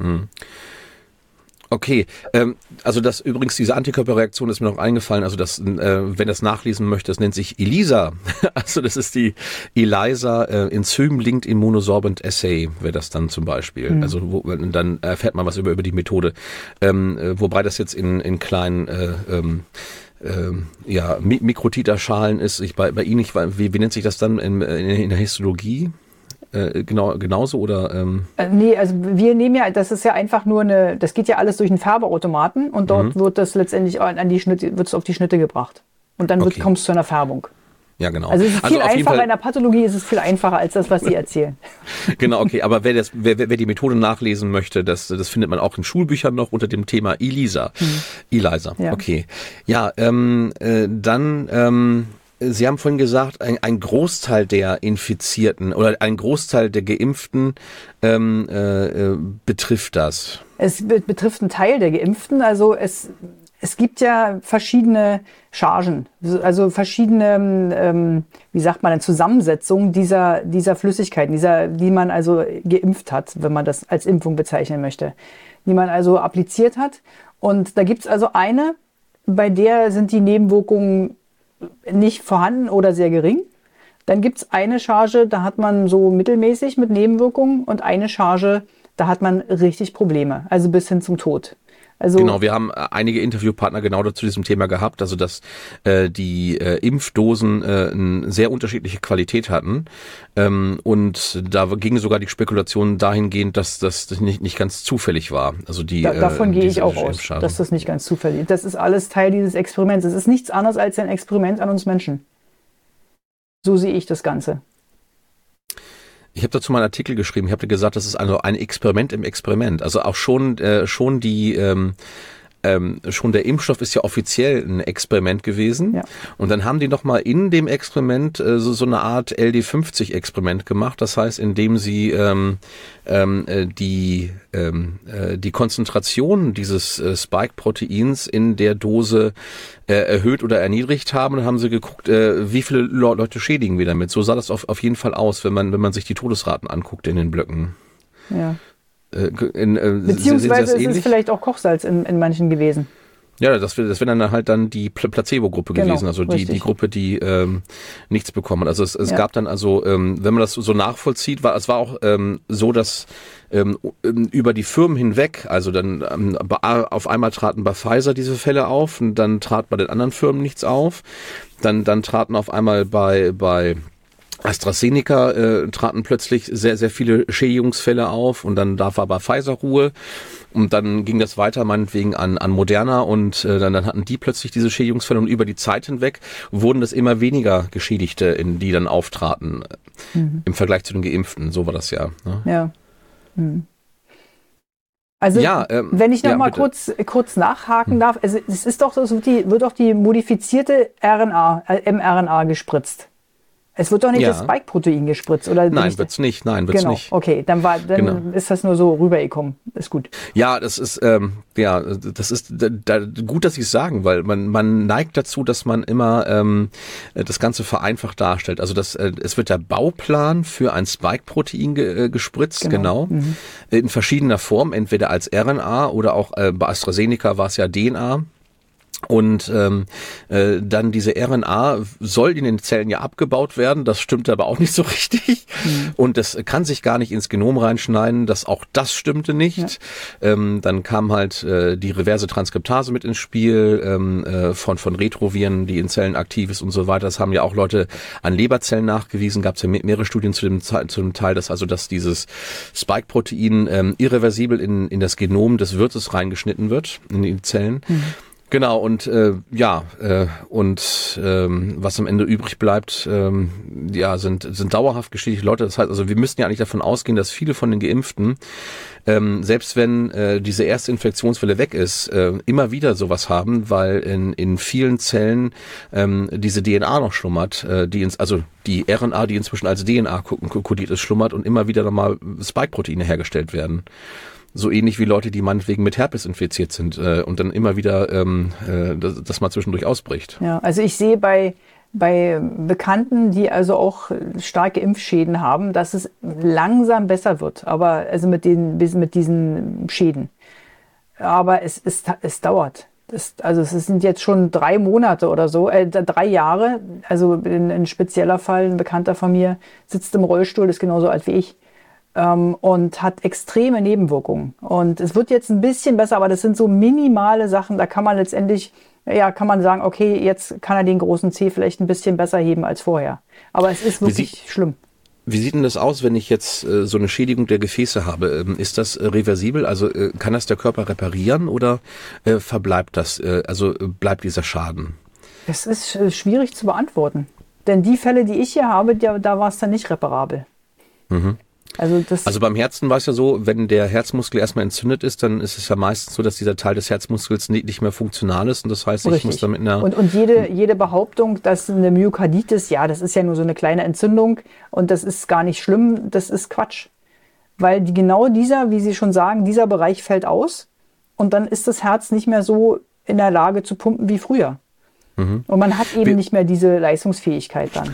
Okay, also diese Antikörperreaktion ist mir noch eingefallen, also wenn das nachlesen möchte, das nennt sich ELISA, also das ist die ELISA Enzym-Linked Immunosorbent Assay, wäre das dann zum Beispiel, also dann erfährt man was über die Methode, wobei das jetzt in kleinen Mikrotiterschalen ist. Bei Ihnen, wie nennt sich das dann in der Histologie? Genauso oder? Nee, also wir nehmen ja, das ist ja einfach nur das geht ja alles durch einen Färbeautomaten und dort wird das letztendlich wird es auf die Schnitte gebracht. Und dann kommt es zu einer Färbung. Ja, genau. Also es ist viel einfacher, in der Pathologie ist es viel einfacher als das, was Sie erzählen. Genau, okay, aber wer die Methode nachlesen möchte, das findet man auch in Schulbüchern noch unter dem Thema ELISA. ELISA, ja. Okay. Ja, Sie haben vorhin gesagt, ein Großteil der Infizierten oder ein Großteil der Geimpften betrifft das. Es betrifft einen Teil der Geimpften, also es gibt ja verschiedene Chargen, also verschiedene, Zusammensetzungen dieser Flüssigkeiten, die man also geimpft hat, wenn man das als Impfung bezeichnen möchte, die man also appliziert hat. Und da gibt's also eine, bei der sind die Nebenwirkungen nicht vorhanden oder sehr gering. Dann gibt's eine Charge, da hat man so mittelmäßig mit Nebenwirkungen und eine Charge, da hat man richtig Probleme, also bis hin zum Tod. Also genau, wir haben einige Interviewpartner genau zu diesem Thema gehabt, also dass die Impfdosen eine sehr unterschiedliche Qualität hatten und da ging sogar die Spekulation dahingehend, dass das nicht ganz zufällig war. Also davon gehe ich auch aus, dass das nicht ganz zufällig ist. Das ist alles Teil dieses Experiments. Es ist nichts anderes als ein Experiment an uns Menschen. So sehe ich das Ganze. Ich habe dazu mal einen Artikel geschrieben. Ich habe gesagt, das ist also ein Experiment im Experiment. Also auch schon der Impfstoff ist ja offiziell ein Experiment gewesen. Ja. Und dann haben die noch mal in dem Experiment so eine Art LD50-Experiment gemacht. Das heißt, indem sie die Konzentration dieses Spike-Proteins in der Dose erhöht oder erniedrigt haben, dann haben sie geguckt, wie viele Leute schädigen wir damit. So sah das auf jeden Fall aus, wenn man sich die Todesraten anguckt in den Blöcken. Ja. Beziehungsweise ist es vielleicht auch Kochsalz in manchen gewesen. Ja, das wäre dann halt die Placebo-Gruppe gewesen, also die Gruppe, die nichts bekommen hat. Also es gab dann also, wenn man das so nachvollzieht, es war auch so, dass über die Firmen hinweg, also dann auf einmal traten bei Pfizer diese Fälle auf und dann trat bei den anderen Firmen nichts auf. Dann traten auf einmal bei AstraZeneca traten plötzlich sehr, sehr viele Schädigungsfälle auf und dann war bei Pfizer Ruhe und dann ging das weiter meinetwegen an Moderna und dann hatten die plötzlich diese Schädigungsfälle und über die Zeit hinweg wurden das immer weniger Geschädigte, die dann auftraten im Vergleich zu den Geimpften. So war das ja. Ne? Ja. Also wenn ich noch mal kurz nachhaken darf, also es ist doch so, wird doch die modifizierte mRNA gespritzt. Es wird doch nicht Ja. das Spike-Protein gespritzt, oder? Nein, wird's nicht. Nein, wird's Genau, nicht. okay, dann Genau. ist das nur so rübergekommen. Ist gut. Ja, das ist gut, dass Sie es sagen, weil man neigt dazu, dass man immer das Ganze vereinfacht darstellt. Also es wird der Bauplan für ein Spike-Protein gespritzt, genau. In verschiedener Form, entweder als RNA oder auch bei AstraZeneca war es ja DNA. Und dann diese RNA soll in den Zellen ja abgebaut werden, das stimmt aber auch nicht so richtig. Und das kann sich gar nicht ins Genom reinschneiden, auch das stimmte nicht. Ja. Dann kam halt die reverse Transkriptase mit ins Spiel von Retroviren, die in Zellen aktiv ist und so weiter. Das haben ja auch Leute an Leberzellen nachgewiesen, gab es ja mehrere Studien zu dem Teil, dass dieses Spike-Protein irreversibel in das Genom des Wirtes reingeschnitten wird, in die Zellen. Genau, und was am Ende übrig bleibt, sind dauerhaft geschädigte Leute. Das heißt, also wir müssen ja eigentlich davon ausgehen, dass viele von den Geimpften, selbst wenn diese erste Infektionswelle weg ist, immer wieder sowas haben, weil in vielen Zellen diese DNA noch schlummert, die RNA, die inzwischen als DNA kodiert ist, schlummert und immer wieder nochmal Spike-Proteine hergestellt werden. So ähnlich wie Leute, die meinetwegen mit Herpes infiziert sind und dann immer wieder das mal zwischendurch ausbricht. Ja, also ich sehe bei Bekannten, die also auch starke Impfschäden haben, dass es langsam besser wird, aber also mit diesen Schäden. Aber es dauert. Es sind jetzt schon 3 Monate oder so, 3 Jahre. Also ein spezieller Fall, ein Bekannter von mir sitzt im Rollstuhl, ist genauso alt wie ich. Und hat extreme Nebenwirkungen. Und es wird jetzt ein bisschen besser, aber das sind so minimale Sachen, da kann man letztendlich, kann man sagen, okay, jetzt kann er den großen Zeh vielleicht ein bisschen besser heben als vorher. Aber es ist wirklich schlimm. Wie sieht denn das aus, wenn ich jetzt so eine Schädigung der Gefäße habe? Ist das reversibel? Also kann das der Körper reparieren oder verbleibt das? Also bleibt dieser Schaden? Das ist schwierig zu beantworten. Denn die Fälle, die ich hier habe, da war es dann nicht reparabel. Also beim Herzen war es ja so, wenn der Herzmuskel erstmal entzündet ist, dann ist es ja meistens so, dass dieser Teil des Herzmuskels nicht mehr funktional ist und das heißt, ich muss damit und jede Behauptung, dass eine Myokarditis, das ist ja nur so eine kleine Entzündung und das ist gar nicht schlimm, das ist Quatsch. Weil genau dieser, wie Sie schon sagen, dieser Bereich fällt aus und dann ist das Herz nicht mehr so in der Lage zu pumpen wie früher. Und man hat eben nicht mehr diese Leistungsfähigkeit dann.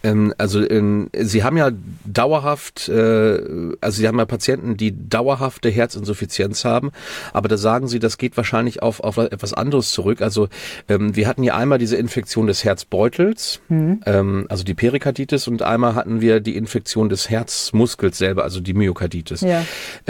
Sie haben ja dauerhaft, Sie haben ja Patienten, die dauerhafte Herzinsuffizienz haben, aber da sagen Sie, das geht wahrscheinlich auf etwas anderes zurück. Also wir hatten ja einmal diese Infektion des Herzbeutels, also die Perikarditis, und einmal hatten wir die Infektion des Herzmuskels selber, also die Myokarditis. Ja.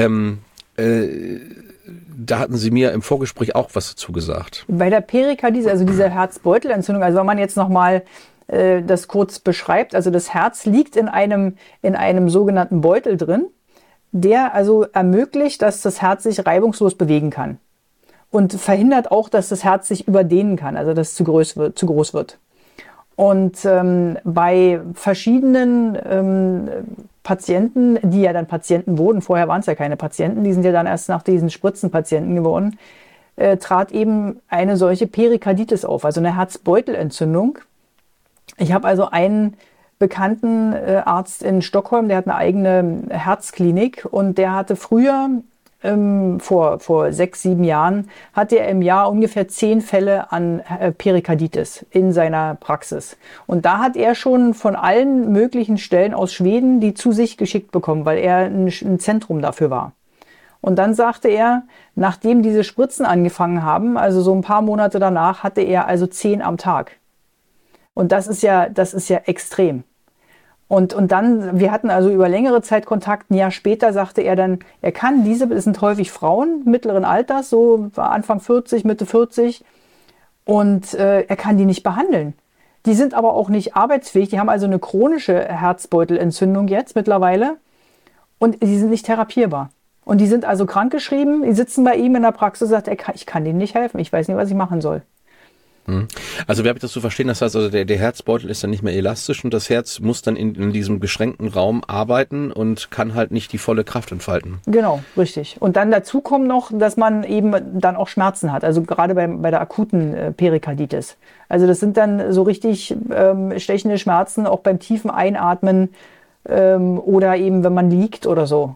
Da hatten Sie mir im Vorgespräch auch was dazu gesagt. Bei der Perikarditis, also diese Herzbeutelentzündung, also wenn man jetzt nochmal das kurz beschreibt, also das Herz liegt in einem sogenannten Beutel drin, der also ermöglicht, dass das Herz sich reibungslos bewegen kann und verhindert auch, dass das Herz sich überdehnen kann, also dass es zu groß wird. Und bei verschiedenen Patienten, die ja dann Patienten wurden, vorher waren es ja keine Patienten, die sind ja dann erst nach diesen Spritzen Patienten geworden, trat eben eine solche Perikarditis auf, also eine Herzbeutelentzündung. Ich habe also einen bekannten Arzt in Stockholm, der hat eine eigene Herzklinik und der hatte früher, vor 6, 7 Jahren, hatte er im Jahr ungefähr 10 Fälle an Perikarditis in seiner Praxis. Und da hat er schon von allen möglichen Stellen aus Schweden die zu sich geschickt bekommen, weil er ein Zentrum dafür war. Und dann sagte er, nachdem diese Spritzen angefangen haben, also so ein paar Monate danach, hatte er also 10 am Tag. Und das ist ja extrem. Und dann, wir hatten also über längere Zeit Kontakt. Ein Jahr später sagte er dann, das sind häufig Frauen mittleren Alters, so Anfang 40, Mitte 40. Und er kann die nicht behandeln. Die sind aber auch nicht arbeitsfähig. Die haben also eine chronische Herzbeutelentzündung jetzt mittlerweile. Und die sind nicht therapierbar. Und die sind also krankgeschrieben. Die sitzen bei ihm in der Praxis und sagt, ich kann denen nicht helfen. Ich weiß nicht, was ich machen soll. Also wie habe ich das zu verstehen? Das heißt also, der Herzbeutel ist dann nicht mehr elastisch und das Herz muss dann in diesem beschränkten Raum arbeiten und kann halt nicht die volle Kraft entfalten. Genau, richtig. Und dann dazu kommt noch, dass man eben dann auch Schmerzen hat, also gerade bei der akuten Perikarditis. Also das sind dann so richtig stechende Schmerzen, auch beim tiefen Einatmen oder eben wenn man liegt oder so.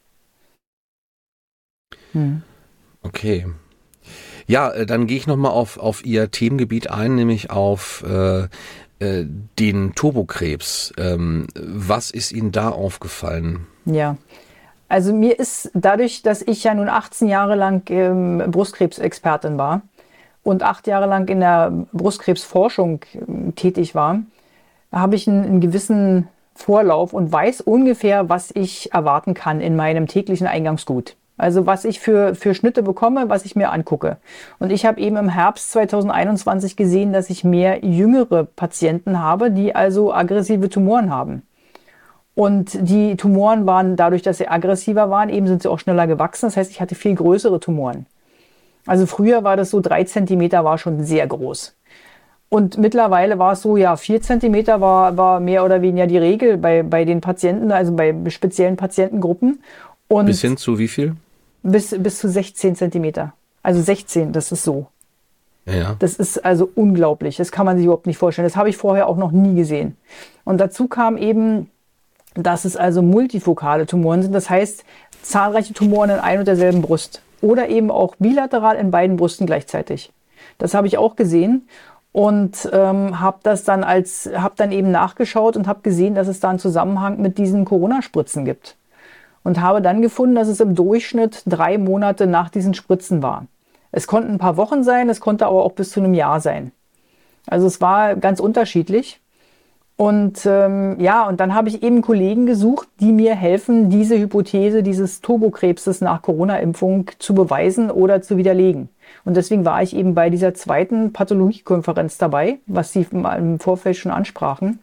Okay. Ja, dann gehe ich nochmal auf Ihr Themengebiet ein, nämlich auf den Turbokrebs. Was ist Ihnen da aufgefallen? Ja, also mir ist dadurch, dass ich ja nun 18 Jahre lang Brustkrebsexpertin war und 8 Jahre lang in der Brustkrebsforschung tätig war, habe ich einen gewissen Vorlauf und weiß ungefähr, was ich erwarten kann in meinem täglichen Eingangsgut. Also was ich für Schnitte bekomme, was ich mir angucke. Und ich habe eben im Herbst 2021 gesehen, dass ich mehr jüngere Patienten habe, die also aggressive Tumoren haben. Und die Tumoren waren dadurch, dass sie aggressiver waren, eben sind sie auch schneller gewachsen. Das heißt, ich hatte viel größere Tumoren. Also früher war das so, 3 Zentimeter war schon sehr groß. Und mittlerweile war es so, ja, 4 Zentimeter war mehr oder weniger die Regel bei den Patienten, also bei speziellen Patientengruppen. Und bis hin zu wie viel? Bis zu 16 Zentimeter. Also 16, das ist so. Ja. Das ist also unglaublich. Das kann man sich überhaupt nicht vorstellen. Das habe ich vorher auch noch nie gesehen. Und dazu kam eben, dass es also multifokale Tumoren sind. Das heißt, zahlreiche Tumoren in ein und derselben Brust. Oder eben auch bilateral in beiden Brüsten gleichzeitig. Das habe ich auch gesehen. Und habe dann eben nachgeschaut und habe gesehen, dass es da einen Zusammenhang mit diesen Corona-Spritzen gibt. Und habe dann gefunden, dass es im Durchschnitt 3 Monate nach diesen Spritzen war. Es konnten ein paar Wochen sein, es konnte aber auch bis zu einem Jahr sein. Also es war ganz unterschiedlich. Und und dann habe ich eben Kollegen gesucht, die mir helfen, diese Hypothese dieses Turbokrebses nach Corona-Impfung zu beweisen oder zu widerlegen. Und deswegen war ich eben bei dieser zweiten Pathologiekonferenz dabei, was Sie im Vorfeld schon ansprachen.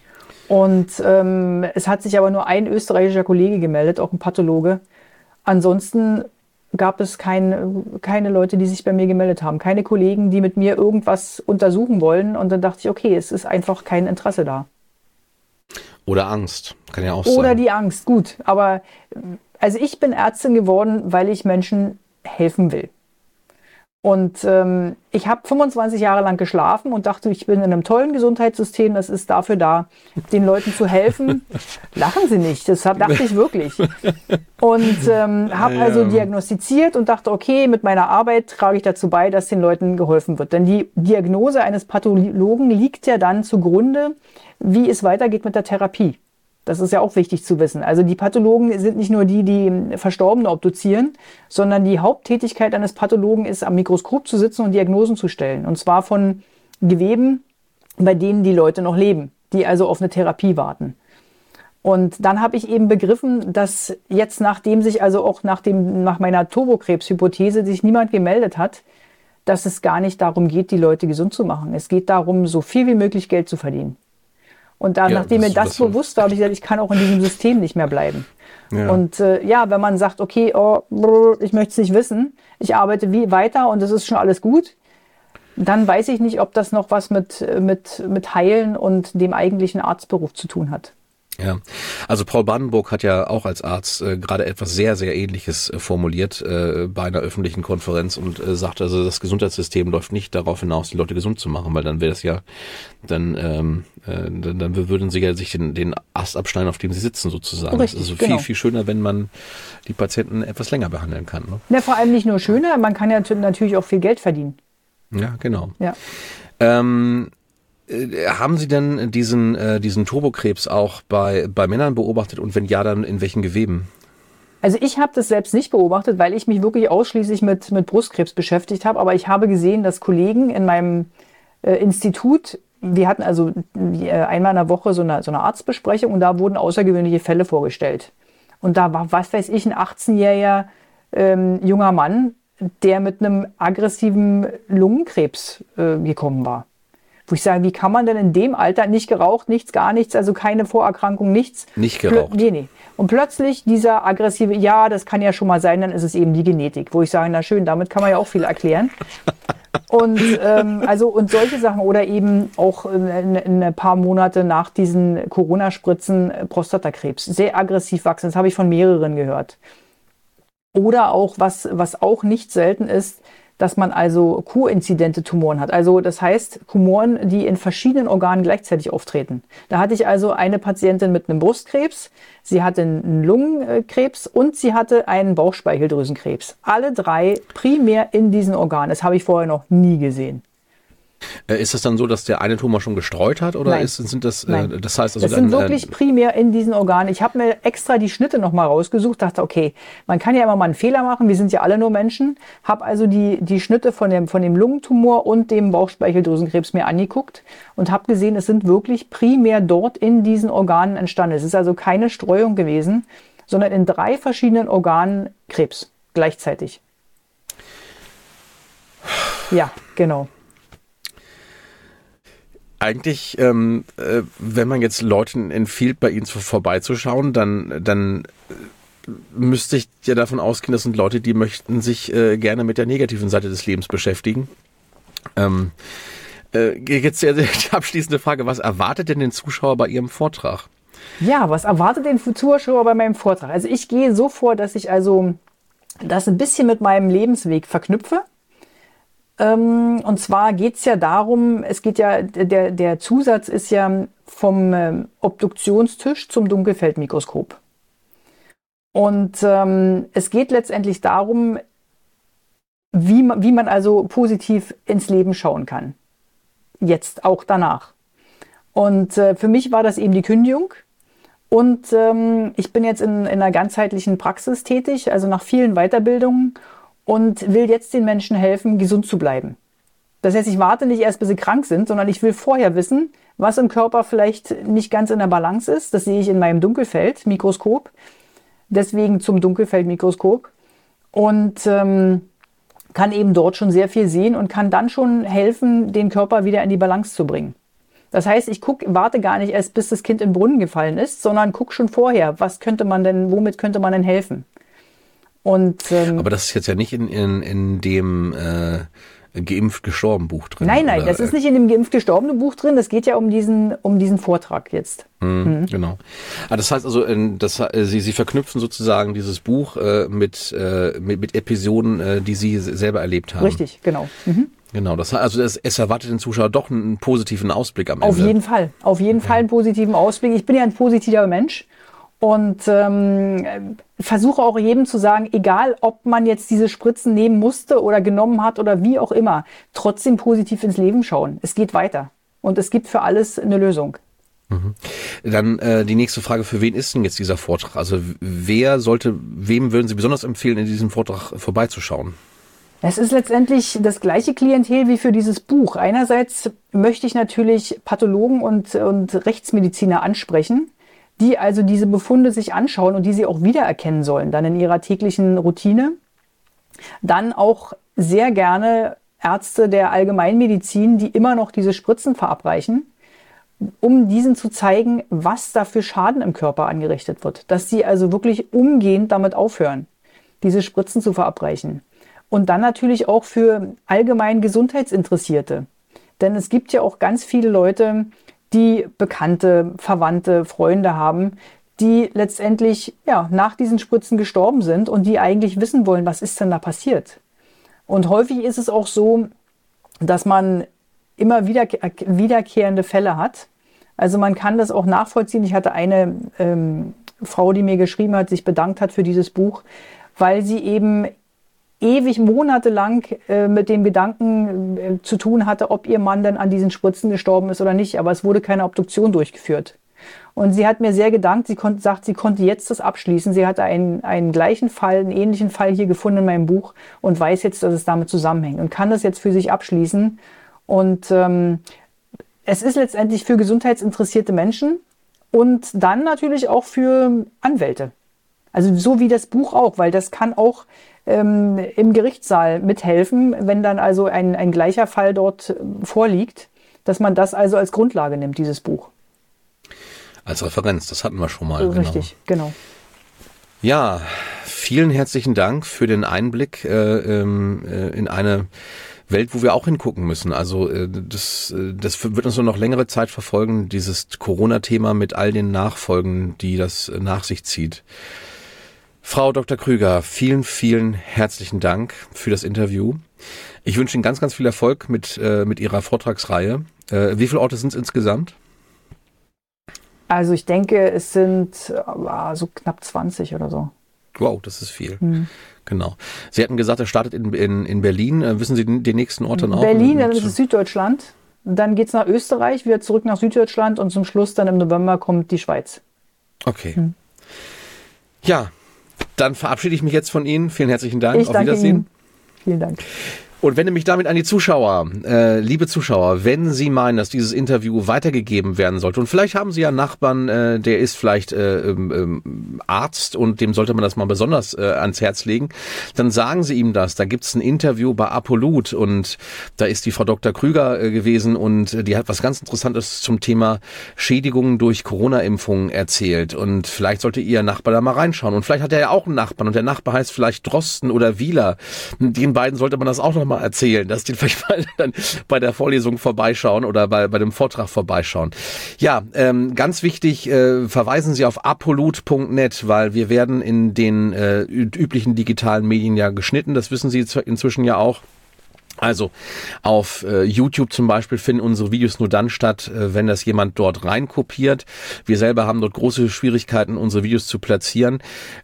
Und es hat sich aber nur ein österreichischer Kollege gemeldet, auch ein Pathologe. Ansonsten gab es keine Leute, die sich bei mir gemeldet haben. Keine Kollegen, die mit mir irgendwas untersuchen wollen. Und dann dachte ich, okay, es ist einfach kein Interesse da. Oder Angst, kann ja auch sein. Oder die Angst, gut. Aber also ich bin Ärztin geworden, weil ich Menschen helfen will. Und ich habe 25 Jahre lang geschlafen und dachte, ich bin in einem tollen Gesundheitssystem, das ist dafür da, den Leuten zu helfen. Lachen Sie nicht, das dachte ich wirklich. Und habe also diagnostiziert und dachte, okay, mit meiner Arbeit trage ich dazu bei, dass den Leuten geholfen wird. Denn die Diagnose eines Pathologen liegt ja dann zugrunde, wie es weitergeht mit der Therapie. Das ist ja auch wichtig zu wissen. Also die Pathologen sind nicht nur die Verstorbene obduzieren, sondern die Haupttätigkeit eines Pathologen ist, am Mikroskop zu sitzen und Diagnosen zu stellen. Und zwar von Geweben, bei denen die Leute noch leben, die also auf eine Therapie warten. Und dann habe ich eben begriffen, dass jetzt, nachdem sich also auch nach meiner Turbokrebshypothese sich niemand gemeldet hat, dass es gar nicht darum geht, die Leute gesund zu machen. Es geht darum, so viel wie möglich Geld zu verdienen. Und dann, nachdem mir das bewusst war, habe ich gesagt, ich kann auch in diesem System nicht mehr bleiben. Ja. Und wenn man sagt, okay, ich möchte es nicht wissen, ich arbeite weiter und es ist schon alles gut, dann weiß ich nicht, ob das noch was mit Heilen und dem eigentlichen Arztberuf zu tun hat. Ja, also Paul Badenburg hat ja auch als Arzt gerade etwas sehr, sehr Ähnliches formuliert bei einer öffentlichen Konferenz und sagt, also das Gesundheitssystem läuft nicht darauf hinaus, die Leute gesund zu machen, weil dann wäre das ja, dann würden sie ja sich den Ast abschneiden, auf dem sie sitzen sozusagen. Richtig, es ist also viel schöner, wenn man die Patienten etwas länger behandeln kann. Ne? Ja, vor allem nicht nur schöner, man kann ja natürlich auch viel Geld verdienen. Ja, genau. Ja. Haben Sie denn diesen Turbokrebs auch bei Männern beobachtet und wenn ja, dann in welchen Geweben? Also ich habe das selbst nicht beobachtet, weil ich mich wirklich ausschließlich mit Brustkrebs beschäftigt habe. Aber ich habe gesehen, dass Kollegen in meinem Institut, wir hatten also einmal in der Woche so eine Arztbesprechung und da wurden außergewöhnliche Fälle vorgestellt. Und da war, was weiß ich, ein 18-jähriger junger Mann, der mit einem aggressiven Lungenkrebs gekommen war. Wo ich sage, wie kann man denn in dem Alter, nicht geraucht, nichts, gar nichts, also keine Vorerkrankung, nichts. Nicht geraucht? Nee. Und plötzlich dieser aggressive, ja, das kann ja schon mal sein, dann ist es eben die Genetik. Wo ich sage, na schön, damit kann man ja auch viel erklären. Und und solche Sachen oder eben auch ein paar Monate nach diesen Corona-Spritzen Prostatakrebs. Sehr aggressiv wachsen, das habe ich von mehreren gehört. Oder auch, was auch nicht selten ist, dass man also koinzidente Tumoren hat. Also das heißt Tumoren, die in verschiedenen Organen gleichzeitig auftreten. Da hatte ich also eine Patientin mit einem Brustkrebs, sie hatte einen Lungenkrebs und sie hatte einen Bauchspeicheldrüsenkrebs. Alle drei primär in diesen Organen. Das habe ich vorher noch nie gesehen. Ist es dann so, dass der eine Tumor schon gestreut hat oder Nein. sind das, Nein. das heißt also das sind wirklich primär in diesen Organen. Ich habe mir extra die Schnitte nochmal rausgesucht, dachte, okay, man kann ja immer mal einen Fehler machen, wir sind ja alle nur Menschen, habe also die Schnitte von dem Lungentumor und dem Bauchspeicheldrüsenkrebs mir angeguckt und habe gesehen, es sind wirklich primär dort in diesen Organen entstanden. Es ist also keine Streuung gewesen, sondern in 3 verschiedenen Organen Krebs gleichzeitig. Ja, genau. Eigentlich, wenn man jetzt Leuten empfiehlt, bei ihnen vorbeizuschauen, dann müsste ich ja davon ausgehen, das sind Leute, die möchten sich gerne mit der negativen Seite des Lebens beschäftigen. Jetzt die abschließende Frage, was erwartet denn den Zuschauer bei Ihrem Vortrag? Ja, was erwartet den Zuschauer bei meinem Vortrag? Also ich gehe so vor, dass ich also das ein bisschen mit meinem Lebensweg verknüpfe. Und zwar geht es ja darum, es geht ja, der Zusatz ist ja vom Obduktionstisch zum Dunkelfeldmikroskop. Und es geht letztendlich darum, wie man also positiv ins Leben schauen kann. Jetzt, auch danach. Und für mich war das eben die Kündigung. Und ich bin jetzt in einer ganzheitlichen Praxis tätig, also nach vielen Weiterbildungen. Und will jetzt den Menschen helfen, gesund zu bleiben. Das heißt, ich warte nicht erst, bis sie krank sind, sondern ich will vorher wissen, was im Körper vielleicht nicht ganz in der Balance ist. Das sehe ich in meinem Dunkelfeldmikroskop. Deswegen zum Dunkelfeldmikroskop. Und kann eben dort schon sehr viel sehen und kann dann schon helfen, den Körper wieder in die Balance zu bringen. Das heißt, ich warte gar nicht erst, bis das Kind in den Brunnen gefallen ist, sondern gucke schon vorher, womit könnte man denn helfen? Und, aber das ist jetzt ja nicht in dem Geimpft gestorben Buch drin. Nein, das ist nicht in dem Geimpft gestorbene Buch drin. Das geht ja um diesen Vortrag jetzt. Genau. Das heißt also, Sie verknüpfen sozusagen dieses Buch mit Episoden, die Sie selber erlebt haben. Richtig, genau. Genau, das heißt also, es erwartet den Zuschauer doch einen positiven Ausblick am Ende. Auf jeden Fall einen positiven Ausblick. Ich bin ja ein positiver Mensch. Und versuche auch jedem zu sagen, egal ob man jetzt diese Spritzen nehmen musste oder genommen hat oder wie auch immer, trotzdem positiv ins Leben schauen. Es geht weiter und es gibt für alles eine Lösung. Dann die nächste Frage, für wen ist denn jetzt dieser Vortrag? Also wem würden Sie besonders empfehlen, in diesem Vortrag vorbeizuschauen? Es ist letztendlich das gleiche Klientel wie für dieses Buch. Einerseits möchte ich natürlich Pathologen und Rechtsmediziner ansprechen, die also diese Befunde sich anschauen und die sie auch wiedererkennen sollen, dann in ihrer täglichen Routine. Dann auch sehr gerne Ärzte der Allgemeinmedizin, die immer noch diese Spritzen verabreichen, um diesen zu zeigen, was da für Schaden im Körper angerichtet wird. Dass sie also wirklich umgehend damit aufhören, diese Spritzen zu verabreichen. Und dann natürlich auch für allgemein Gesundheitsinteressierte. Denn es gibt ja auch ganz viele Leute, die Bekannte, Verwandte, Freunde haben, die letztendlich nach diesen Spritzen gestorben sind und die eigentlich wissen wollen, was ist denn da passiert. Und häufig ist es auch so, dass man immer wiederkehrende Fälle hat. Also man kann das auch nachvollziehen. Ich hatte eine Frau, die mir geschrieben hat, sich bedankt hat für dieses Buch, weil sie eben ewig monatelang mit dem Gedanken zu tun hatte, ob ihr Mann denn an diesen Spritzen gestorben ist oder nicht. Aber es wurde keine Obduktion durchgeführt. Und sie hat mir sehr gedankt. Sie konnte jetzt das abschließen. Sie hatte einen gleichen Fall, einen ähnlichen Fall hier gefunden in meinem Buch und weiß jetzt, dass es damit zusammenhängt und kann das jetzt für sich abschließen. Und es ist letztendlich für gesundheitsinteressierte Menschen und dann natürlich auch für Anwälte. Also so wie das Buch auch, weil das kann auch im Gerichtssaal mithelfen, wenn dann also ein gleicher Fall dort vorliegt, dass man das also als Grundlage nimmt, dieses Buch. Als Referenz, das hatten wir schon mal. Richtig, genau. Ja, vielen herzlichen Dank für den Einblick in eine Welt, wo wir auch hingucken müssen. Also das wird uns noch längere Zeit verfolgen, dieses Corona-Thema mit all den Nachfolgen, die das nach sich zieht. Frau Dr. Krüger, vielen, vielen herzlichen Dank für das Interview. Ich wünsche Ihnen ganz, ganz viel Erfolg mit Ihrer Vortragsreihe. Wie viele Orte sind es insgesamt? Also ich denke, es sind so knapp 20 oder so. Wow, das ist viel. Genau. Sie hatten gesagt, er startet in Berlin. Wissen Sie den nächsten Ort dann auch? Berlin, dann ist es Süddeutschland. Dann geht es nach Österreich, wieder zurück nach Süddeutschland und zum Schluss dann im November kommt die Schweiz. Okay. Ja, dann verabschiede ich mich jetzt von Ihnen. Vielen herzlichen Dank. Ich danke Ihnen. Vielen Dank. Und wende mich damit an die Zuschauer. Liebe Zuschauer, wenn Sie meinen, dass dieses Interview weitergegeben werden sollte, und vielleicht haben Sie ja einen Nachbarn, der ist vielleicht Arzt und dem sollte man das mal besonders ans Herz legen, dann sagen Sie ihm das. Da gibt's ein Interview bei Apolut und da ist die Frau Dr. Krüger gewesen und die hat was ganz Interessantes zum Thema Schädigungen durch Corona-Impfungen erzählt. Und vielleicht sollte Ihr Nachbar da mal reinschauen. Und vielleicht hat er ja auch einen Nachbarn und der Nachbar heißt vielleicht Drosten oder Wieler. Den beiden sollte man das auch noch mal erzählen, dass die vielleicht mal dann bei der Vorlesung vorbeischauen oder bei dem Vortrag vorbeischauen. Ja, ganz wichtig, verweisen Sie auf apolut.net, weil wir werden in den üblichen digitalen Medien ja geschnitten, das wissen Sie inzwischen ja auch. Also auf YouTube zum Beispiel finden unsere Videos nur dann statt, wenn das jemand dort reinkopiert. Wir selber haben dort große Schwierigkeiten, unsere Videos zu platzieren.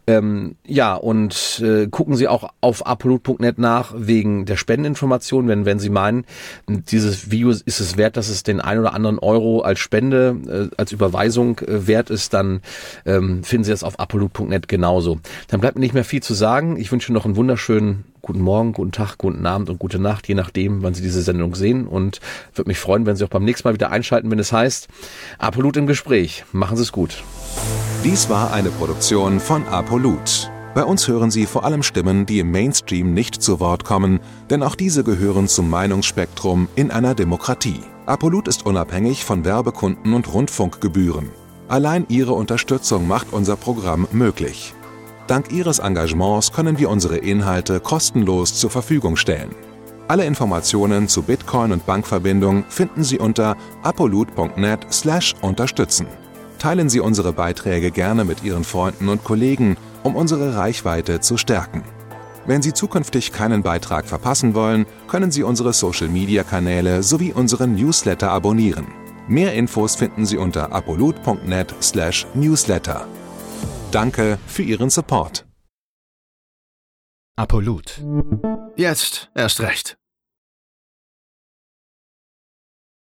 Und gucken Sie auch auf apolut.net nach wegen der Spendeninformation, wenn Sie meinen, dieses Video ist es wert, dass es den ein oder anderen Euro als Spende, als Überweisung wert ist, dann finden Sie das auf apolut.net genauso. Dann bleibt mir nicht mehr viel zu sagen. Ich wünsche noch einen wunderschönen guten Morgen, guten Tag, guten Abend und gute Nacht, je nachdem, wann Sie diese Sendung sehen. Und würde mich freuen, wenn Sie auch beim nächsten Mal wieder einschalten, wenn es heißt Apolut im Gespräch. Machen Sie es gut. Dies war eine Produktion von Apolut. Bei uns hören Sie vor allem Stimmen, die im Mainstream nicht zu Wort kommen, denn auch diese gehören zum Meinungsspektrum in einer Demokratie. Apolut ist unabhängig von Werbekunden und Rundfunkgebühren. Allein Ihre Unterstützung macht unser Programm möglich. Dank Ihres Engagements können wir unsere Inhalte kostenlos zur Verfügung stellen. Alle Informationen zu Bitcoin und Bankverbindung finden Sie unter apolut.net/unterstützen. Teilen Sie unsere Beiträge gerne mit Ihren Freunden und Kollegen, um unsere Reichweite zu stärken. Wenn Sie zukünftig keinen Beitrag verpassen wollen, können Sie unsere Social-Media-Kanäle sowie unseren Newsletter abonnieren. Mehr Infos finden Sie unter apolut.net/newsletter. Danke für Ihren Support. Apolut. Jetzt erst recht.